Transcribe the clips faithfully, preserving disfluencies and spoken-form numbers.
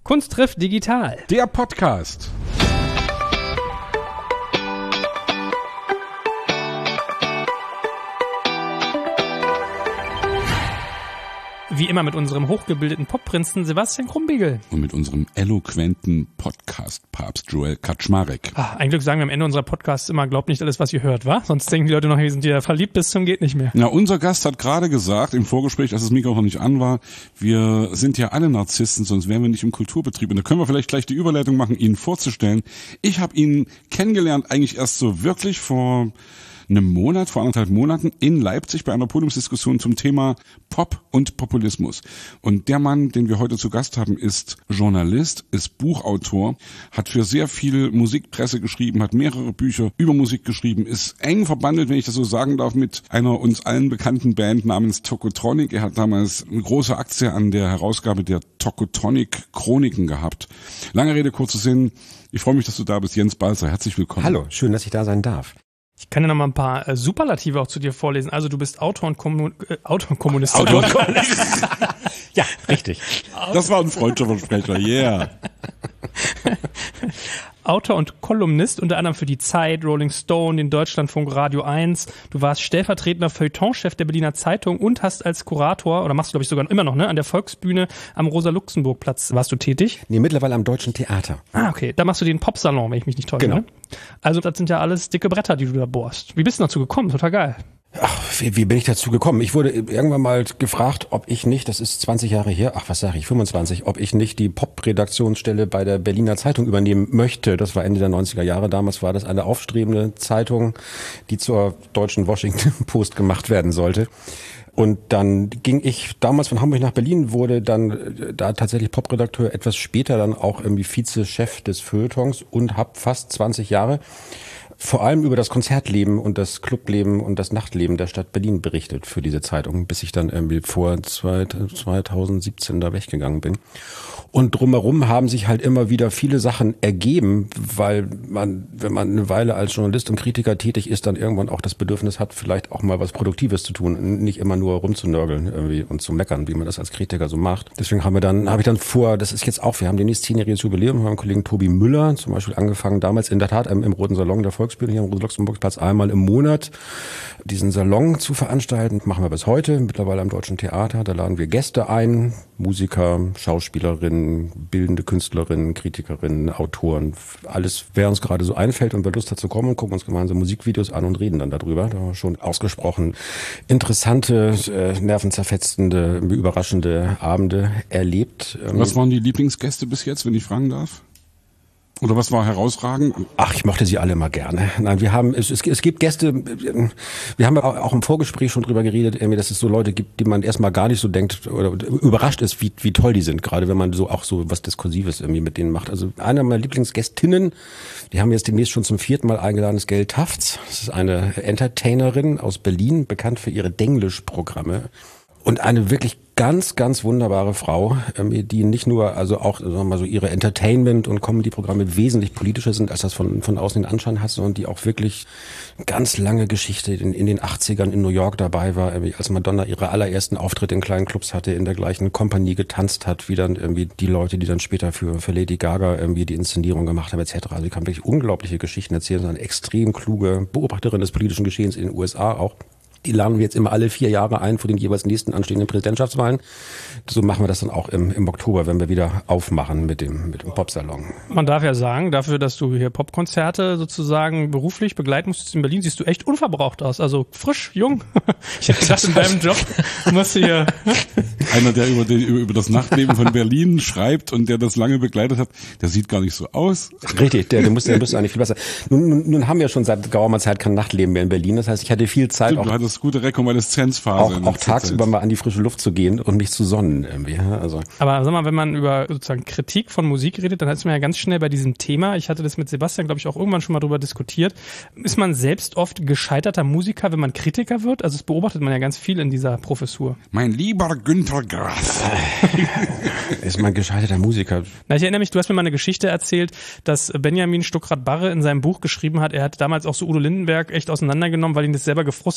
Kunst trifft digital. Der Podcast. Wie immer mit unserem hochgebildeten Popprinzen Sebastian Krumbiegel. Und mit unserem eloquenten Podcast-Papst Joel Kaczmarek. Ah, ein Glück sagen wir am Ende unserer Podcasts immer, glaubt nicht alles, was ihr hört, wa? Sonst denken die Leute noch, wir sind hier verliebt bis zum geht nicht mehr. Na, unser Gast hat gerade gesagt, im Vorgespräch, als das Mikro noch nicht an war, wir sind ja alle Narzissten, sonst wären wir nicht im Kulturbetrieb. Und da können wir vielleicht gleich die Überleitung machen, ihn vorzustellen. Ich habe ihn kennengelernt eigentlich erst so wirklich vor einem Monat, vor anderthalb Monaten in Leipzig bei einer Podiumsdiskussion zum Thema Pop und Populismus. Und der Mann, den wir heute zu Gast haben, ist Journalist, ist Buchautor, hat für sehr viel Musikpresse geschrieben, hat mehrere Bücher über Musik geschrieben, ist eng verbandelt, wenn ich das so sagen darf, mit einer uns allen bekannten Band namens Tokotronic. Er hat damals eine große Aktie an der Herausgabe der Tokotronic Chroniken gehabt. Lange Rede, kurzer Sinn. Ich freue mich, dass du da bist. Jens Balzer, herzlich willkommen. Hallo, schön, dass ich da sein darf. Ich kann ja noch mal ein paar äh, Superlative auch zu dir vorlesen. Also du bist Autor und, Kommun- äh, Autor und Kommunist. Autor und Kommunist. Ja, richtig. Das war ein Freundschaftsversprecher, yeah. Autor und Kolumnist, unter anderem für die Zeit, Rolling Stone, den Deutschlandfunk, Radio eins. Du warst stellvertretender Feuilletonchef der Berliner Zeitung und hast als Kurator, oder machst du glaube ich sogar immer noch, ne, an der Volksbühne am Rosa-Luxemburg-Platz warst du tätig? Nee, mittlerweile am Deutschen Theater. Ah, okay. Da machst du den Popsalon, wenn ich mich nicht täusche. Genau. Ne? Also das sind ja alles dicke Bretter, die du da bohrst. Wie bist du dazu gekommen? Total geil. Ach, wie, wie bin ich dazu gekommen? Ich wurde irgendwann mal gefragt, ob ich nicht, das ist zwanzig Jahre her, ach was sage ich, fünfundzwanzig, ob ich nicht die Pop-Redaktionsstelle bei der Berliner Zeitung übernehmen möchte. Das war Ende der neunziger Jahre. Damals war das eine aufstrebende Zeitung, die zur deutschen Washington Post gemacht werden sollte. Und dann ging ich damals von Hamburg nach Berlin, wurde dann da tatsächlich Popredakteur, etwas später dann auch irgendwie Vize-Chef des Feuilletons und habe fast zwanzig Jahre vor allem über das Konzertleben und das Clubleben und das Nachtleben der Stadt Berlin berichtet für diese Zeitung, bis ich dann irgendwie vor zweitausendsiebzehn da weggegangen bin. Und drumherum haben sich halt immer wieder viele Sachen ergeben, weil man, wenn man eine Weile als Journalist und Kritiker tätig ist, dann irgendwann auch das Bedürfnis hat, vielleicht auch mal was Produktives zu tun, nicht immer nur rumzunörgeln irgendwie und zu meckern, wie man das als Kritiker so macht. Deswegen haben wir dann, habe ich dann vor, das ist jetzt auch, wir haben demnächst zehnjähriges Jubiläum, haben meinen Kollegen Tobi Müller zum Beispiel angefangen, damals in der Tat im, im Roten Salon der Volksbühne hier am Rosa-Luxemburg-Platz einmal im Monat diesen Salon zu veranstalten. Machen wir bis heute, mittlerweile am Deutschen Theater. Da laden wir Gäste ein, Musiker, Schauspielerinnen, bildende Künstlerinnen, Kritikerinnen, Autoren, alles, wer uns gerade so einfällt und wer Lust hat zu kommen, gucken uns gemeinsam Musikvideos an und reden dann darüber. Da haben wir schon ausgesprochen interessante, äh, nervenzerfetzende, überraschende Abende erlebt. Was waren die Lieblingsgäste bis jetzt, wenn ich fragen darf? Oder was war herausragend? Ach, ich mochte sie alle immer gerne. Nein, wir haben, es, es, es gibt Gäste, wir haben auch im Vorgespräch schon drüber geredet, dass es so Leute gibt, die man erstmal gar nicht so denkt oder überrascht ist, wie, wie toll die sind, gerade wenn man so auch so was Diskursives irgendwie mit denen macht. Also eine meiner Lieblingsgästinnen, die haben wir jetzt demnächst schon zum vierten Mal eingeladen, ist Gail Tafts. Das ist eine Entertainerin aus Berlin, bekannt für ihre Denglisch-Programme. Und eine wirklich ganz, ganz wunderbare Frau, die nicht nur, also auch, sagen wir mal so, ihre Entertainment- und Comedy-Programme wesentlich politischer sind, als das von, von außen den Anschein hat, sondern die auch wirklich ganz lange Geschichte in, in den achtzigern in New York dabei war, als Madonna ihre allerersten Auftritte in kleinen Clubs hatte, in der gleichen Kompanie getanzt hat, wie dann irgendwie die Leute, die dann später für, für Lady Gaga irgendwie die Inszenierung gemacht haben, et cetera. Also die kann wirklich unglaubliche Geschichten erzählen, so eine extrem kluge Beobachterin des politischen Geschehens in den U S A auch. Die laden wir jetzt immer alle vier Jahre ein vor den jeweils nächsten anstehenden Präsidentschaftswahlen. So machen wir das dann auch im, im Oktober, wenn wir wieder aufmachen mit dem, mit dem Popsalon. Man darf ja sagen, dafür, dass du hier Popkonzerte sozusagen beruflich begleiten musst in Berlin, siehst du echt unverbraucht aus. Also frisch, jung. Ich hätte gedacht, in deinem Job musst du hier... Einer, der über, den, über das Nachtleben von Berlin schreibt und der das lange begleitet hat, der sieht gar nicht so aus. Richtig, der, der muss der muss eigentlich viel besser. Nun, nun, nun haben wir schon seit geraumer Zeit kein Nachtleben mehr in Berlin. Das heißt, ich hatte viel Zeit, Stimmt, auch gute Rekonvaleszenzphase. Auch, auch tagsüber mal an die frische Luft zu gehen und mich zu sonnen irgendwie. Also. Aber sag mal, wenn man über sozusagen Kritik von Musik redet, dann ist man ja ganz schnell bei diesem Thema. Ich hatte das mit Sebastian, glaube ich, auch irgendwann schon mal drüber diskutiert. Ist man selbst oft gescheiterter Musiker, wenn man Kritiker wird? Also das beobachtet man ja ganz viel in dieser Professur. Mein lieber Günter Grass. Ist man gescheiterter Musiker? Na, ich erinnere mich, du hast mir mal eine Geschichte erzählt, dass Benjamin Stuckrad-Barre in seinem Buch geschrieben hat, er hat damals auch so Udo Lindenberg echt auseinandergenommen, weil ihn das selber gefrustet, dass er kein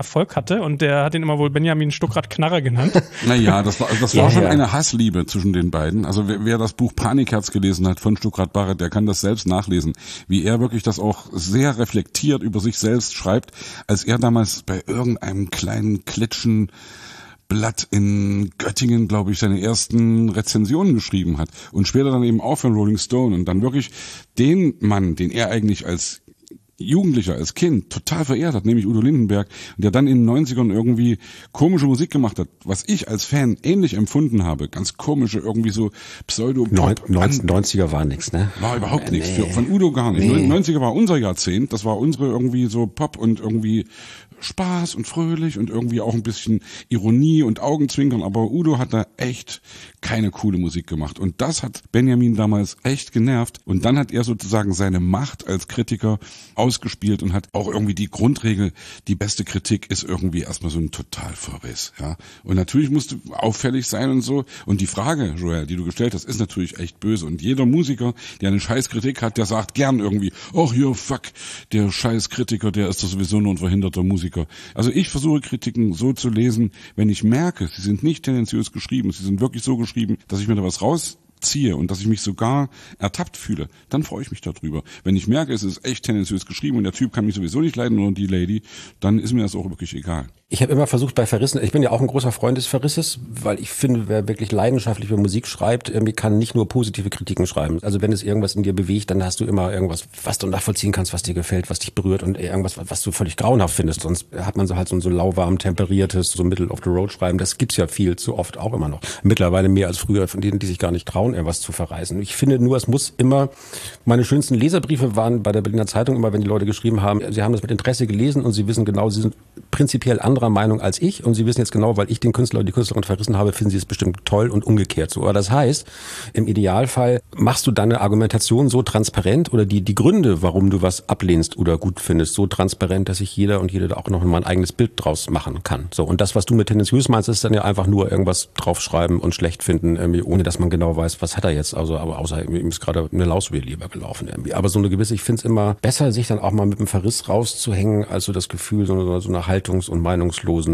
Erfolg hatte und der hat ihn immer wohl Benjamin Stuckrad-Knarre genannt. Naja, das war, das Ja, war schon ja. eine Hassliebe zwischen den beiden. Also wer, wer das Buch Panikherz gelesen hat von Stuckrad-Barre, der kann das selbst nachlesen, wie er wirklich das auch sehr reflektiert über sich selbst schreibt, als er damals bei irgendeinem kleinen Klitschen Blatt in Göttingen, glaube ich, seine ersten Rezensionen geschrieben hat und später dann eben auch für Rolling Stone und dann wirklich den Mann, den er eigentlich als Jugendlicher, als Kind total verehrt hat, nämlich Udo Lindenberg, der dann in den neunzigern irgendwie komische Musik gemacht hat, was ich als Fan ähnlich empfunden habe, ganz komische, irgendwie so Pseudo-Pop. neunziger war nix, ne? War überhaupt Nee. nichts, für, von Udo gar nicht. Nee. neunziger war unser Jahrzehnt, das war unsere irgendwie so Pop und irgendwie Spaß und fröhlich und irgendwie auch ein bisschen Ironie und Augenzwinkern, aber Udo hat da echt keine coole Musik gemacht und das hat Benjamin damals echt genervt und dann hat er sozusagen seine Macht als Kritiker ausgespielt und hat auch irgendwie die Grundregel, die beste Kritik ist irgendwie erstmal so ein Totalverriss, ja. Und natürlich musste auffällig sein und so und die Frage, Joel, die du gestellt hast, ist natürlich echt böse und jeder Musiker, der eine Scheißkritik hat, der sagt gern irgendwie, ach ja, fuck, der Scheißkritiker, der ist doch sowieso nur ein verhinderter Musiker. Also ich versuche Kritiken so zu lesen, wenn ich merke, sie sind nicht tendenziös geschrieben, sie sind wirklich so geschrieben, dass ich mir da was rausziehe und dass ich mich sogar ertappt fühle, dann freue ich mich darüber. Wenn ich merke, es ist echt tendenziös geschrieben und der Typ kann mich sowieso nicht leiden oder die Lady, dann ist mir das auch wirklich egal. Ich habe immer versucht bei Verrissen, ich bin ja auch ein großer Freund des Verrisses, weil ich finde, wer wirklich leidenschaftlich über Musik schreibt, irgendwie kann nicht nur positive Kritiken schreiben. Also wenn es irgendwas in dir bewegt, dann hast du immer irgendwas, was du nachvollziehen kannst, was dir gefällt, was dich berührt und irgendwas, was du völlig grauenhaft findest. Sonst hat man so halt so ein so lauwarm temperiertes, so Middle of the Road schreiben. Das gibt's ja viel zu oft auch immer noch. Mittlerweile mehr als früher von denen, die sich gar nicht trauen, irgendwas zu verreißen. Ich finde nur, es muss immer, meine schönsten Leserbriefe waren bei der Berliner Zeitung immer, wenn die Leute geschrieben haben, sie haben das mit Interesse gelesen und sie wissen genau, sie sind prinzipiell anderer Meinung als ich und sie wissen jetzt genau, weil ich den Künstler oder die Künstlerin verrissen habe, finden sie es bestimmt toll und umgekehrt so. Aber das heißt, im Idealfall machst du deine Argumentation so transparent oder die, die Gründe, warum du was ablehnst oder gut findest, so transparent, dass sich jeder und jede da auch noch mal ein eigenes Bild draus machen kann. So. Und das, was du mit tendenziös meinst, ist dann ja einfach nur irgendwas draufschreiben und schlecht finden, irgendwie, ohne dass man genau weiß, was hat er jetzt. Also, aber außer ihm ist gerade eine Laus über die Leber gelaufen irgendwie. Aber so eine gewisse, ich finde es immer besser, sich dann auch mal mit einem Verriss rauszuhängen, als so das Gefühl, so eine, so eine haltungs- und meinungslosen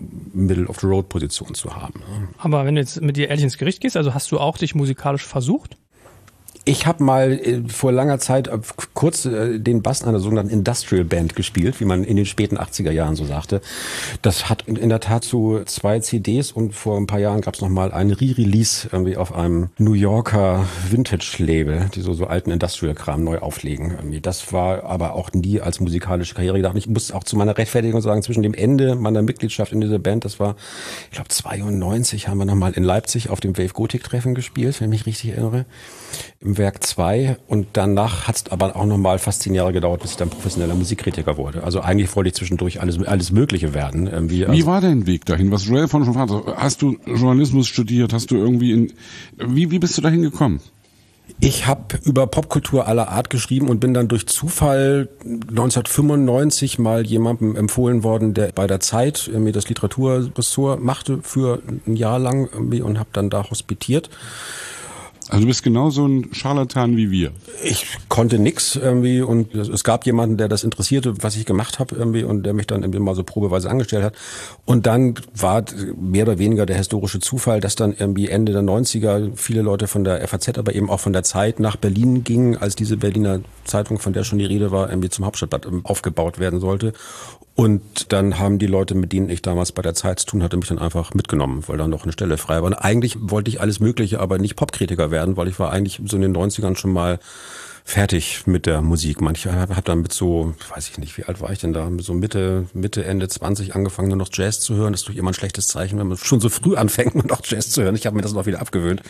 Middle-of-the-Road-Position zu haben. Aber wenn du jetzt mit dir ehrlich ins Gericht gehst, also hast du auch dich musikalisch versucht? Ich habe mal äh, vor langer Zeit äh, kurz äh, den Bass einer sogenannten Industrial Band gespielt, wie man in den späten achtziger Jahren so sagte. Das hat in, in der Tat so zwei C Ds und vor ein paar Jahren gab es noch mal ein Re-Release irgendwie auf einem New Yorker Vintage-Label, die so, so alten Industrial-Kram neu auflegen. Irgendwie. Das war aber auch nie als musikalische Karriere gedacht. Ich muss auch zu meiner Rechtfertigung sagen, zwischen dem Ende meiner Mitgliedschaft in dieser Band, das war, ich glaube zweiundneunzig, haben wir noch mal in Leipzig auf dem Wave Gothic-Treffen gespielt, wenn ich mich richtig erinnere. Im Werk zwei und danach hat es aber auch nochmal fast zehn Jahre gedauert, bis ich dann professioneller Musikkritiker wurde. Also eigentlich wollte ich zwischendurch alles, alles Mögliche werden. Irgendwie. Also wie war dein Weg dahin? Was Joel von schon fragte, hast du Journalismus studiert? Hast du irgendwie in, wie, wie bist du dahin gekommen? Ich habe über Popkultur aller Art geschrieben und bin dann durch Zufall neunzehnhundertfünfundneunzig mal jemandem empfohlen worden, der bei der Zeit mir das Literaturressort machte für ein Jahr lang und habe dann da hospitiert. Also du bist genauso ein Scharlatan wie wir. Ich konnte nix irgendwie und es gab jemanden, der das interessierte, was ich gemacht habe irgendwie und der mich dann irgendwie mal so probeweise angestellt hat. Und dann war mehr oder weniger der historische Zufall, dass dann irgendwie Ende der neunziger viele Leute von der F A Z, aber eben auch von der Zeit nach Berlin gingen, als diese Berliner Zeitung, von der schon die Rede war, irgendwie zum Hauptstadtblatt aufgebaut werden sollte. Und dann haben die Leute, mit denen ich damals bei der Zeit zu tun hatte, mich dann einfach mitgenommen, weil dann noch eine Stelle frei war. Und eigentlich wollte ich alles Mögliche, aber nicht Popkritiker werden, weil ich war eigentlich so in den neunzigern schon mal fertig mit der Musik. Manche habe dann mit so, weiß ich nicht, wie alt war ich denn da, mit so Mitte, Mitte, Ende zwanzig angefangen, nur noch Jazz zu hören. Das ist doch immer ein schlechtes Zeichen, wenn man schon so früh anfängt, nur noch Jazz zu hören. Ich habe mir das noch wieder abgewöhnt.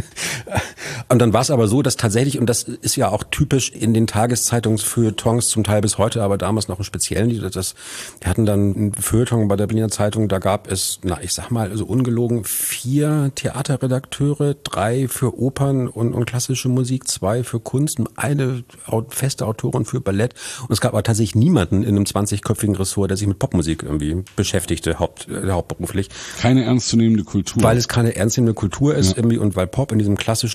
Und dann war es aber so, dass tatsächlich, und das ist ja auch typisch in den Tageszeitungsfeuilletons zum Teil bis heute, aber damals noch im Speziellen, das, wir hatten dann ein Feuilleton bei der Berliner Zeitung, da gab es, na, ich sag mal, also ungelogen, vier Theaterredakteure, drei für Opern und, und klassische Musik, zwei für Kunst, eine feste Autorin für Ballett. Und es gab aber tatsächlich niemanden in einem zwanzigköpfigen Ressort, der sich mit Popmusik irgendwie beschäftigte, haupt, äh, hauptberuflich. Keine ernstzunehmende Kultur. Weil es keine ernstzunehmende Kultur ist, ja. Irgendwie, und weil Pop in diesem klassischen, auch eher so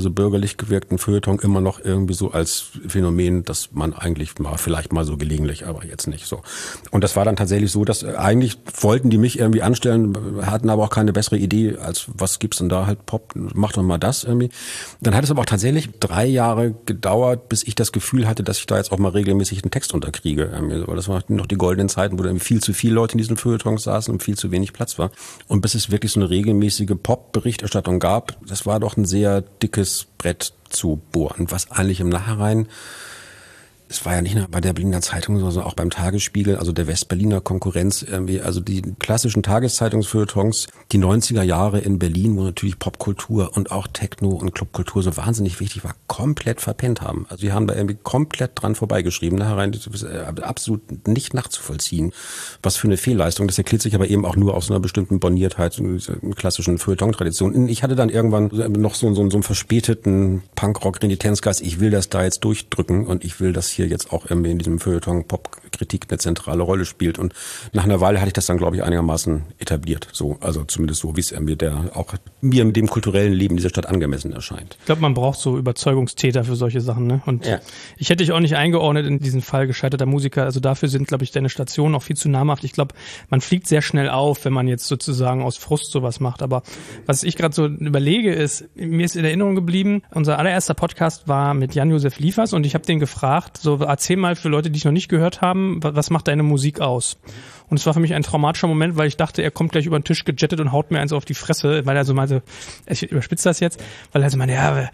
so bürgerlich gewirkten Feuilleton immer noch irgendwie so als Phänomen, dass man eigentlich mal, vielleicht mal so gelegentlich, aber jetzt nicht so. Und das war dann tatsächlich so, dass eigentlich wollten die mich irgendwie anstellen, hatten aber auch keine bessere Idee, als was gibt's denn da halt Pop, mach doch mal das irgendwie. Dann hat es aber auch tatsächlich drei Jahre gedauert, bis ich das Gefühl hatte, dass ich da jetzt auch mal regelmäßig einen Text unterkriege. Weil das waren noch die goldenen Zeiten, wo dann viel zu viele Leute in diesen Feuilletons saßen und viel zu wenig Platz war. Und bis es wirklich so eine regelmäßige Pop-Berichterstattung gab, das war doch ein sehr dickes Brett zu bohren, was eigentlich im Nachhinein, es war ja nicht nur bei der Berliner Zeitung, sondern auch beim Tagesspiegel, also der Westberliner Konkurrenz, irgendwie, also die klassischen Tageszeitungsfeuilletons, die neunziger Jahre in Berlin, wo natürlich Popkultur und auch Techno und Clubkultur so wahnsinnig wichtig war, komplett verpennt haben. Also die haben da irgendwie komplett dran vorbeigeschrieben, nachher absolut nicht nachzuvollziehen, was für eine Fehlleistung. Das erklärt sich aber eben auch nur aus einer bestimmten Borniertheit, einer klassischen Feuilleton-Tradition. Ich hatte dann irgendwann noch so, so, so einen verspäteten Punkrock-Renitenzgeist, ich will das da jetzt durchdrücken und ich will das hier jetzt auch irgendwie in diesem Feuilleton Popkritik eine zentrale Rolle spielt. Und nach einer Weile hatte ich das dann, glaube ich, einigermaßen etabliert. So, also zumindest so, wie es irgendwie der auch mir mit dem kulturellen Leben dieser Stadt angemessen erscheint. Ich glaube, man braucht so Überzeugungstäter für solche Sachen, ne? Und ja. Ich hätte dich auch nicht eingeordnet in diesen Fall gescheiterter Musiker. Also dafür sind, glaube ich, deine Stationen auch viel zu namhaft. Ich glaube, man fliegt sehr schnell auf, wenn man jetzt sozusagen aus Frust sowas macht. Aber was ich gerade so überlege, ist, mir ist in Erinnerung geblieben, unser allererster Podcast war mit Jan-Josef Liefers und ich habe den gefragt, so erzähl mal für Leute, die ich noch nicht gehört haben, was macht deine Musik aus? Und es war für mich ein traumatischer Moment, weil ich dachte, er kommt gleich über den Tisch gejettet und haut mir eins auf die Fresse, weil er so meinte, ich überspitze das jetzt, weil er so meinte, ja,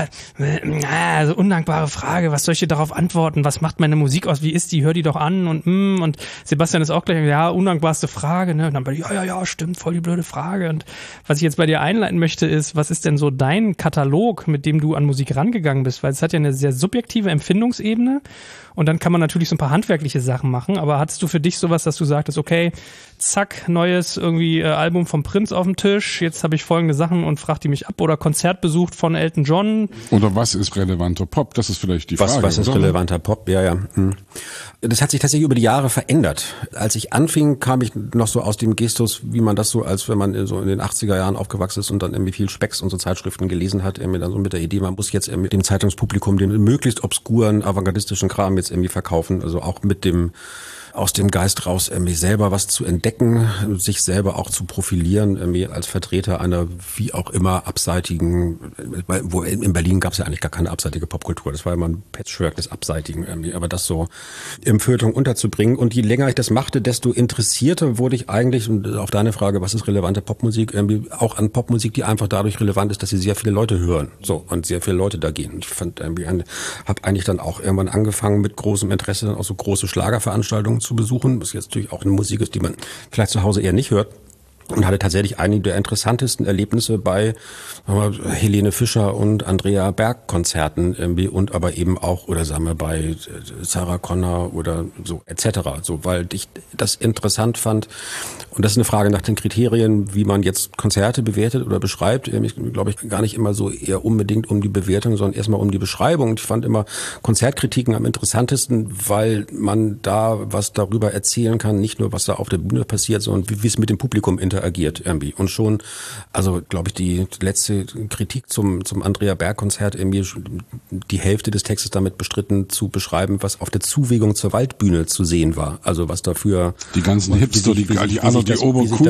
also undankbare Frage, was soll ich dir darauf antworten? Was macht meine Musik aus? Wie ist die? Hör die doch an und mm, und Sebastian ist auch gleich, ja, undankbarste Frage, ne? Und dann bei ja, ja, ja, stimmt, voll die blöde Frage. Und was ich jetzt bei dir einleiten möchte, ist, was ist denn so dein Katalog, mit dem du an Musik rangegangen bist? Weil es hat ja eine sehr subjektive Empfindungsebene. Und dann kann man natürlich so ein paar handwerkliche Sachen machen, aber hattest du für dich sowas, dass du sagtest, okay, zack, neues irgendwie äh, Album vom Prinz auf dem Tisch, jetzt habe ich folgende Sachen und frag die mich ab, oder Konzert besucht von Elton John? Oder was ist relevanter Pop? Das ist vielleicht die was, Frage. Was ist oder? relevanter Pop? Ja, ja. Hm. Das hat sich tatsächlich über die Jahre verändert. Als ich anfing, kam ich noch so aus dem Gestus, wie man das so, als wenn man so in den achtziger Jahren aufgewachsen ist und dann irgendwie viel Specks und so Zeitschriften gelesen hat, irgendwie dann so mit der Idee, man muss jetzt irgendwie dem Zeitungspublikum den möglichst obskuren, avantgardistischen Kram jetzt irgendwie verkaufen, also auch mit dem aus dem Geist raus, irgendwie selber was zu entdecken, sich selber auch zu profilieren, irgendwie als Vertreter einer wie auch immer abseitigen, wo in Berlin gab es ja eigentlich gar keine abseitige Popkultur, das war immer ein Patchwork des Abseitigen irgendwie, aber das so im Feuilleton unterzubringen. Und je länger ich das machte, desto interessierter wurde ich eigentlich, und auf deine Frage, was ist relevante Popmusik, irgendwie auch an Popmusik, die einfach dadurch relevant ist, dass sie sehr viele Leute hören, so, und sehr viele Leute da gehen. Ich fand irgendwie, habe eigentlich dann auch irgendwann angefangen mit großem Interesse dann auch so große Schlagerveranstaltungen zu besuchen, was jetzt natürlich auch eine Musik ist, die man vielleicht zu Hause eher nicht hört. Und hatte tatsächlich einige der interessantesten Erlebnisse bei sagen wir, Helene Fischer und Andrea Berg Konzerten irgendwie und aber eben auch, oder sagen wir bei Sarah Connor oder so et cetera. So, weil ich das interessant fand. Und das ist eine Frage nach den Kriterien, wie man jetzt Konzerte bewertet oder beschreibt. Ich glaube ich gar nicht immer so eher unbedingt um die Bewertung, sondern erstmal um die Beschreibung. Ich fand immer Konzertkritiken am interessantesten, weil man da was darüber erzählen kann, nicht nur was da auf der Bühne passiert, sondern wie, wie es mit dem Publikum interagiert irgendwie. Und schon, also glaube ich, die letzte Kritik zum zum Andrea Berg Konzert irgendwie die Hälfte des Textes damit bestritten zu beschreiben, was auf der Zuwegung zur Waldbühne zu sehen war. Also was dafür die ganzen Hipster, die die also die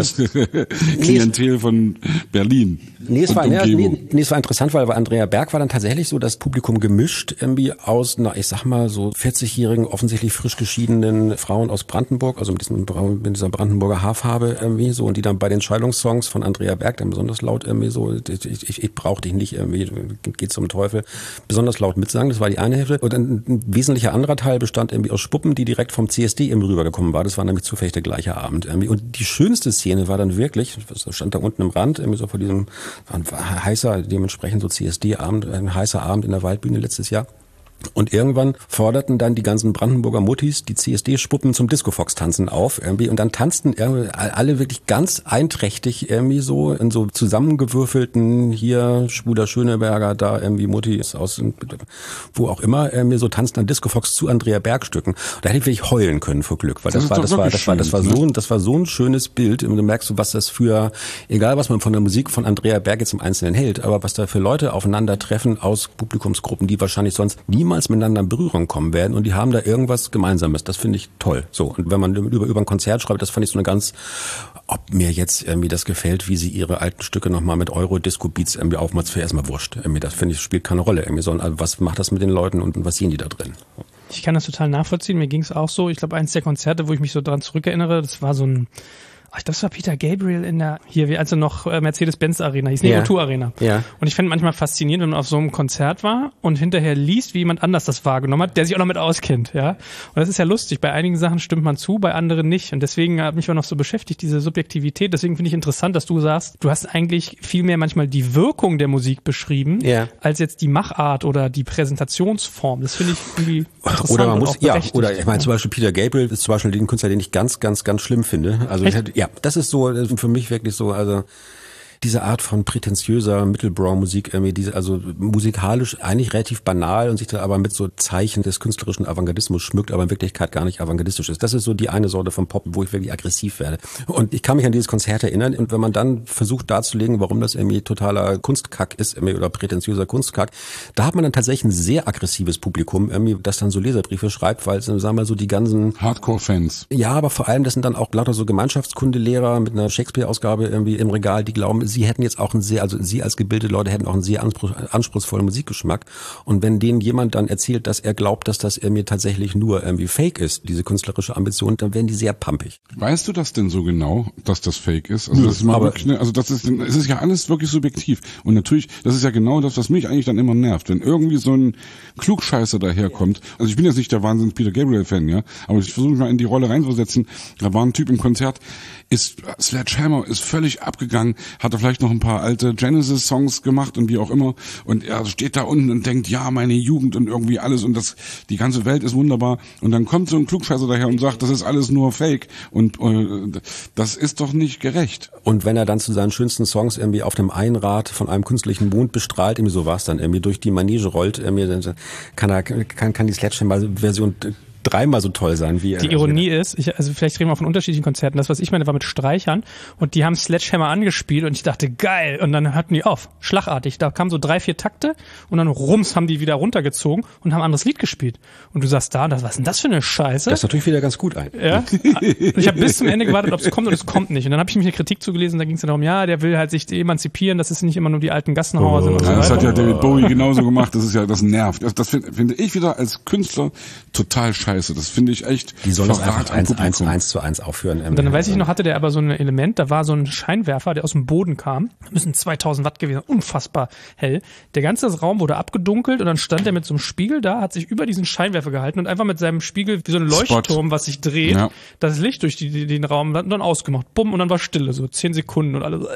Oberkunst-Klientel von Berlin. Nee, es war ja, nee, nee, es war interessant, weil bei Andrea Berg war dann tatsächlich so das Publikum gemischt irgendwie aus, na ich sag mal so vierzigjährigen offensichtlich frisch geschiedenen Frauen aus Brandenburg, also mit diesem mit dieser Brandenburger Haarfarbe irgendwie so, und die dann bei den Scheidungssongs von Andrea Berg dann besonders laut irgendwie so, ich, ich, ich brauche dich nicht irgendwie, geht zum Teufel, besonders laut mitsagen, das war die eine Hälfte. Und ein, ein wesentlicher anderer Teil bestand irgendwie aus Spuppen, die direkt vom C S D irgendwie rübergekommen war. Das war nämlich zufällig der gleiche Abend irgendwie. Und die schönste Szene war dann wirklich, das stand da unten im Rand, irgendwie so vor diesem, war ein heißer, dementsprechend so C S D-Abend, ein heißer Abend in der Waldbühne letztes Jahr. Und irgendwann forderten dann die ganzen Brandenburger Muttis die C S D-Spuppen zum Disco-Fox-Tanzen auf irgendwie. Und dann tanzten irgendwie alle wirklich ganz einträchtig irgendwie so in so zusammengewürfelten, hier Schwuler Schöneberger, da irgendwie Mutti ist aus, wo auch immer, irgendwie so tanzten dann Disco-Fox zu Andrea Berg-Stücken. Da hätte ich wirklich heulen können vor Glück, weil das, das war, das war, das war, das war so, das war so ein schönes Bild. Und du merkst, was das für, egal was man von der Musik von Andrea Berg jetzt im Einzelnen hält, aber was da für Leute aufeinandertreffen aus Publikumsgruppen, die wahrscheinlich sonst niemals miteinander in Berührung kommen werden und die haben da irgendwas Gemeinsames. Das finde ich toll. So. Und wenn man über, über ein Konzert schreibt, das fand ich so eine ganz, ob mir jetzt irgendwie das gefällt, wie sie ihre alten Stücke nochmal mit Euro-Disco-Beats irgendwie aufmacht, für erstmal wurscht. Irgendwie, das finde ich, spielt keine Rolle. Irgendwie, sondern also was macht das mit den Leuten und was sehen die da drin? Ich kann das total nachvollziehen. Mir ging es auch so. Ich glaube, eins der Konzerte, wo ich mich so dran zurückerinnere, das war so ein, ach, das war Peter Gabriel in der, hier, wie als er noch äh, Mercedes-Benz Arena hieß, nee, ja. O zwei Arena. Ja. Und ich fand manchmal faszinierend, wenn man auf so einem Konzert war und hinterher liest, wie jemand anders das wahrgenommen hat, der sich auch noch mit auskennt, ja. Und das ist ja lustig. Bei einigen Sachen stimmt man zu, bei anderen nicht. Und deswegen hat mich auch noch so beschäftigt, diese Subjektivität. Deswegen finde ich interessant, dass du sagst, du hast eigentlich viel mehr manchmal die Wirkung der Musik beschrieben, ja. als jetzt die Machart oder die Präsentationsform. Das finde ich irgendwie interessant. Oder man und muss, auch ja, berechtigt. oder ich meine, zum Beispiel Peter Gabriel ist zum Beispiel den Künstler, den ich ganz, ganz, ganz schlimm finde. Also, ich, ja, das ist so, für mich wirklich so, also diese Art von prätentiöser Mittelbrow-Musik, irgendwie diese, also musikalisch eigentlich relativ banal und sich dann aber mit so Zeichen des künstlerischen Avantgardismus schmückt, aber in Wirklichkeit gar nicht avantgardistisch ist. Das ist so die eine Sorte von Pop, wo ich wirklich aggressiv werde. Und ich kann mich an dieses Konzert erinnern und wenn man dann versucht darzulegen, warum das irgendwie totaler Kunstkack ist irgendwie, oder prätentiöser Kunstkack, da hat man dann tatsächlich ein sehr aggressives Publikum, irgendwie, das dann so Leserbriefe schreibt, weil, sagen wir mal, so die ganzen Hardcore-Fans. Ja, aber vor allem, das sind dann auch lauter so Gemeinschaftskundelehrer mit einer Shakespeare-Ausgabe irgendwie im Regal, die glauben, sie hätten jetzt auch einen sehr, also sie als gebildete Leute hätten auch einen sehr anspruch, anspruchsvollen Musikgeschmack. Und wenn denen jemand dann erzählt, dass er glaubt, dass das irgendwie tatsächlich nur irgendwie Fake ist, diese künstlerische Ambition, dann werden die sehr pumpig. Weißt du das denn so genau, dass das Fake ist? Also das ist mal aber wirklich, ne, also das ist, es ist ja alles wirklich subjektiv. Und natürlich, das ist ja genau das, was mich eigentlich dann immer nervt, wenn irgendwie so ein Klugscheißer daherkommt. Also ich bin jetzt nicht der Wahnsinns Peter Gabriel-Fan, ja, aber ich versuche mich mal in die Rolle reinzusetzen. Da war ein Typ im Konzert, ist Sledgehammer, ist völlig abgegangen, hat er vielleicht noch ein paar alte Genesis-Songs gemacht und wie auch immer. Und er steht da unten und denkt, ja, meine Jugend und irgendwie alles und das, die ganze Welt ist wunderbar. Und dann kommt so ein Klugscheißer daher und sagt, das ist alles nur Fake. Und äh, das ist doch nicht gerecht. Und wenn er dann zu seinen schönsten Songs irgendwie auf dem Einrad von einem künstlichen Mond bestrahlt, irgendwie so war's dann, irgendwie durch die Manege rollt, irgendwie, dann kann er, kann, kann die Sledgehammer-Version dreimal so toll sein wie die Ironie ist, ich, also vielleicht reden wir auch von unterschiedlichen Konzerten. Das, was ich meine, war mit Streichern und die haben Sledgehammer angespielt und ich dachte, geil. Und dann hatten die auf, schlagartig. Da kamen so drei, vier Takte und dann rums haben die wieder runtergezogen und haben ein anderes Lied gespielt. Und du sagst da, was ist denn das für eine Scheiße? Das ist natürlich wieder ganz gut ein. Ja. Ich habe bis zum Ende gewartet, ob es kommt und es kommt nicht. Und dann habe ich mich eine Kritik zugelesen, da ging es ja darum, ja, der will halt sich emanzipieren, das ist nicht immer nur die alten Gassenhauer oh, sind und so ja, das weiter. hat ja David Bowie genauso gemacht, das ist ja, das nervt. Das, das finde find ich wieder als Künstler total scheiße. Das finde ich echt. Die sollen das einfach eins, eins, eins zu eins aufführen. Und dann weiß ich noch, hatte der aber so ein Element, da war so ein Scheinwerfer, der aus dem Boden kam. Müssen zweitausend Watt gewesen, unfassbar hell. Der ganze Raum wurde abgedunkelt und dann stand er mit so einem Spiegel da, hat sich über diesen Scheinwerfer gehalten und einfach mit seinem Spiegel wie so ein Leuchtturm, was sich dreht, ja. Das Licht durch die, die, den Raum dann ausgemacht. Bumm, und dann war Stille, so zehn Sekunden und alle so.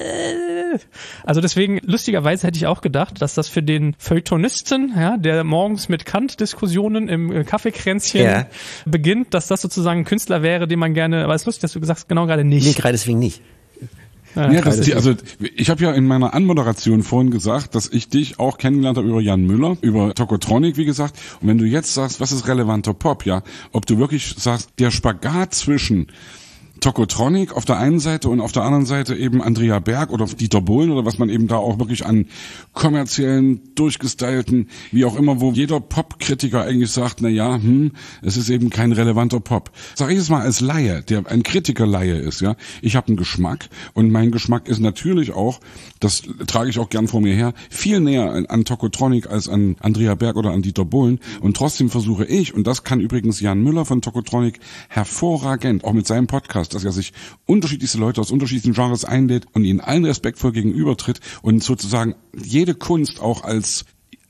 Also deswegen, lustigerweise hätte ich auch gedacht, dass das für den Feuilletonisten, ja, der morgens mit Kant-Diskussionen im Kaffeekränzchen ja. beginnt, dass das sozusagen ein Künstler wäre, den man gerne, aber es ist lustig, dass du gesagt hast, genau gerade nicht. Nee, gerade deswegen nicht. Ja, ja, das, also ich habe ja in meiner Anmoderation vorhin gesagt, dass ich dich auch kennengelernt habe über Jan Müller, über Tokotronic, wie gesagt. Und wenn du jetzt sagst, was ist relevanter Pop, ja, ob du wirklich sagst, der Spagat zwischen Tokotronic auf der einen Seite und auf der anderen Seite eben Andrea Berg oder Dieter Bohlen oder was man eben da auch wirklich an kommerziellen, durchgestylten, wie auch immer, wo jeder Popkritiker eigentlich sagt, na ja, hm, es ist eben kein relevanter Pop. Sag ich es mal als Laie, der ein Kritiker-Laie ist, ja. Ich habe einen Geschmack und mein Geschmack ist natürlich auch, das trage ich auch gern vor mir her, viel näher an, an Tokotronic als an Andrea Berg oder an Dieter Bohlen und trotzdem versuche ich, und das kann übrigens Jan Müller von Tokotronic hervorragend, auch mit seinem Podcast, dass er sich unterschiedlichste Leute aus unterschiedlichen Genres einlädt und ihnen allen respektvoll gegenübertritt und sozusagen jede Kunst auch als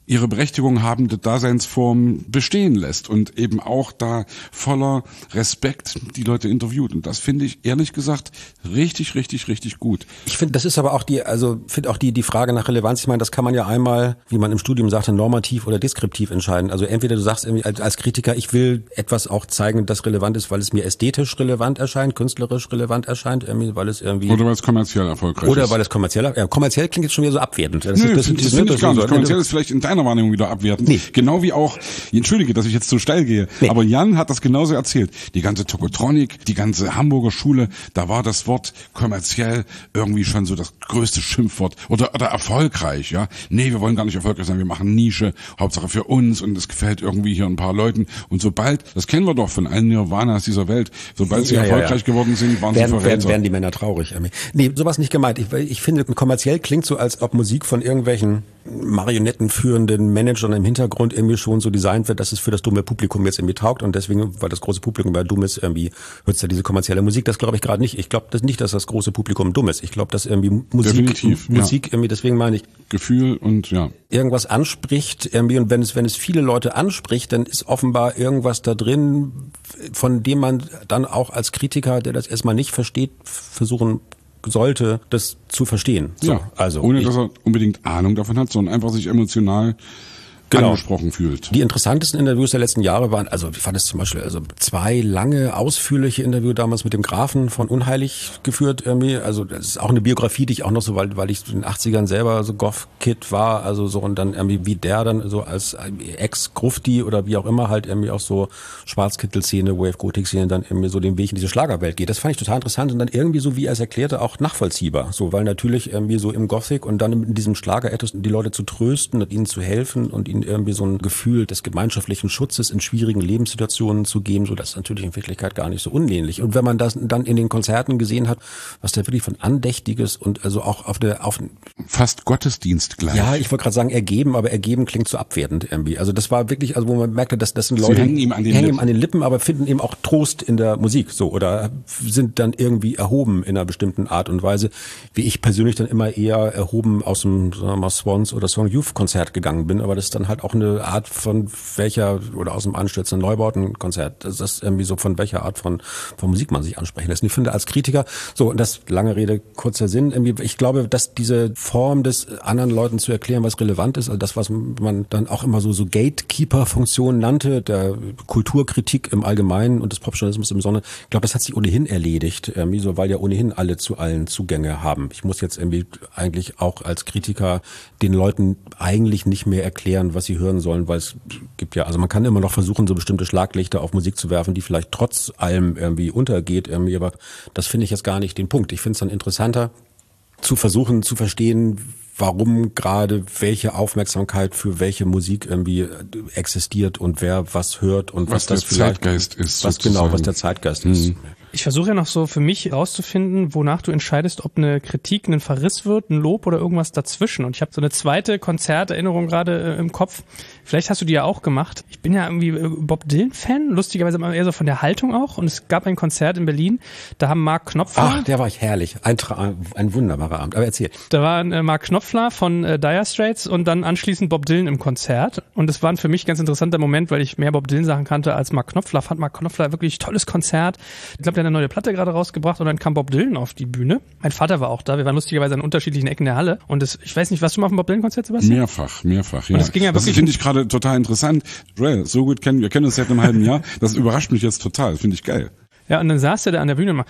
ihre Berechtigung habende Daseinsform bestehen lässt und eben auch da voller Respekt die Leute interviewt. Und das finde ich ehrlich gesagt richtig, richtig, richtig gut. Ich finde, das ist aber auch die, also finde auch die die Frage nach Relevanz. Ich meine, das kann man ja einmal, wie man im Studium sagte, normativ oder deskriptiv entscheiden. Also entweder du sagst irgendwie als, als Kritiker, ich will etwas auch zeigen, das relevant ist, weil es mir ästhetisch relevant erscheint, künstlerisch relevant erscheint, irgendwie, weil es irgendwie oder weil es kommerziell erfolgreich oder ist. weil es kommerziell, ja, kommerziell klingt jetzt schon wieder so abwertend. Das, Nö, das, das, das, das finde ich gar nicht. Kommerziell ist vielleicht in deiner Wahrnehmung wieder abwertend. Nee. Genau wie auch, entschuldige, dass ich jetzt so steil gehe, nee. aber Jan hat das genauso erzählt. Die ganze Tokotronik, die ganze Hamburger Schule, da war das Wort kommerziell irgendwie schon so das größte Schimpfwort. Oder, oder erfolgreich, ja. Nee, wir wollen gar nicht erfolgreich sein, wir machen Nische, Hauptsache für uns und es gefällt irgendwie hier ein paar Leuten. Und sobald, das kennen wir doch von allen Nirvanas dieser Welt, sobald sie ja, erfolgreich ja, ja. geworden sind, waren werden, sie Verräter. Werden, werden die Männer traurig. Nee, sowas nicht gemeint. Ich, ich finde, kommerziell klingt so, als ob Musik von irgendwelchen marionettenführenden Managern im Hintergrund irgendwie schon so designt wird, dass es für das dumme Publikum jetzt irgendwie taugt und deswegen, weil das große Publikum bei dumm ist, irgendwie hört ja diese kommerzielle Musik. Das glaube ich gerade nicht. Ich glaube das nicht, dass das große Publikum dumm ist. Ich glaube, dass irgendwie Musik, Definitiv, Musik ja. irgendwie, deswegen meine ich, Gefühl und ja. irgendwas anspricht irgendwie und wenn es, wenn es viele Leute anspricht, dann ist offenbar irgendwas da drin, von dem man dann auch als Kritiker, der das erstmal nicht versteht, versuchen sollte, das zu verstehen. So, ja, also ohne ich, dass er unbedingt Ahnung davon hat, sondern einfach sich emotional genau. angesprochen fühlt. Die interessantesten Interviews der letzten Jahre waren, also ich fand es zum Beispiel, also zwei lange, ausführliche Interviews damals mit dem Grafen von Unheilig geführt irgendwie. Also das ist auch eine Biografie, die ich auch noch so, weil, weil ich in den achtzigern selber so Goth-Kid war, also so und dann irgendwie wie der dann so als Ex-Grufti oder wie auch immer halt irgendwie auch so Schwarzkittel-Szene, Wave-Gothic-Szene dann irgendwie so den Weg in diese Schlagerwelt geht. Das fand ich total interessant und dann irgendwie so, wie er es erklärte, auch nachvollziehbar. So, weil natürlich irgendwie so im Gothic und dann in diesem Schlager-Ethos die Leute zu trösten und ihnen zu helfen und ihnen irgendwie so ein Gefühl des gemeinschaftlichen Schutzes in schwierigen Lebenssituationen zu geben, so das ist natürlich in Wirklichkeit gar nicht so unähnlich. Und wenn man das dann in den Konzerten gesehen hat, was da wirklich von Andächtiges und also auch auf der auf fast Gottesdienst gleich. Ja, ich wollte gerade sagen ergeben, aber ergeben klingt so abwertend irgendwie. Also das war wirklich, also wo man merkte, dass das sind Leute, Sie hängen ihm an den, hängen Lippen. ihm an den Lippen, aber finden eben auch Trost in der Musik so oder sind dann irgendwie erhoben in einer bestimmten Art und Weise, wie ich persönlich dann immer eher erhoben aus dem sagen wir mal, Swans oder Song Youth Konzert gegangen bin, aber das ist dann halt auch eine Art von welcher, oder aus dem anstürzenden Neubautenkonzert, das ist irgendwie so von welcher Art von, von Musik man sich ansprechen lässt. Und ich finde als Kritiker, so, und das lange Rede, kurzer Sinn, irgendwie, ich glaube, dass diese Form des anderen Leuten zu erklären, was relevant ist, also das, was man dann auch immer so, so Gatekeeper-Funktion nannte, der Kulturkritik im Allgemeinen und des Popjournalismus im Sonne, ich glaube, das hat sich ohnehin erledigt, irgendwie so, weil ja ohnehin alle zu allen Zugänge haben. Ich muss jetzt irgendwie eigentlich auch als Kritiker den Leuten eigentlich nicht mehr erklären, was sie hören sollen, weil es gibt ja, also man kann immer noch versuchen, so bestimmte Schlaglichter auf Musik zu werfen, die vielleicht trotz allem irgendwie untergeht, irgendwie, aber das finde ich jetzt gar nicht den Punkt. Ich finde es dann interessanter, zu versuchen zu verstehen, warum gerade welche Aufmerksamkeit für welche Musik irgendwie existiert und wer was hört und was, was das der vielleicht Zeitgeist ist. Was sozusagen. Genau, was der Zeitgeist mhm. ist. Ich versuche ja noch so für mich herauszufinden, wonach du entscheidest, ob eine Kritik ein Verriss wird, ein Lob oder irgendwas dazwischen. Und ich habe so eine zweite Konzerterinnerung gerade äh, im Kopf. Vielleicht hast du die ja auch gemacht. Ich bin ja irgendwie Bob Dylan-Fan, lustigerweise eher so von der Haltung auch. Und es gab ein Konzert in Berlin, da haben Mark Knopfler... Ach, der war ich herrlich. Ein, ein wunderbarer Abend. Aber erzähl. Da waren äh, Mark Knopfler von äh, Dire Straits und dann anschließend Bob Dylan im Konzert. Und es war für mich ein ganz interessanter Moment, weil ich mehr Bob Dylan-Sachen kannte als Mark Knopfler. Fand Mark Knopfler wirklich tolles Konzert. Ich glaube, der hat eine neue Platte gerade rausgebracht und dann kam Bob Dylan auf die Bühne. Mein Vater war auch da. Wir waren lustigerweise an unterschiedlichen Ecken der Halle. Und das, ich weiß nicht, warst du mal auf dem Bob Dylan-Konzert, Sebastian? Mehrfach, mehrfach, ja. Und das ging ja das wirklich finde ich gerade total interessant. Joel, so gut kennen wir, kennen uns seit einem halben Jahr. Das überrascht mich jetzt total. Das finde ich geil. Ja, und dann saß er da an der Bühne und mal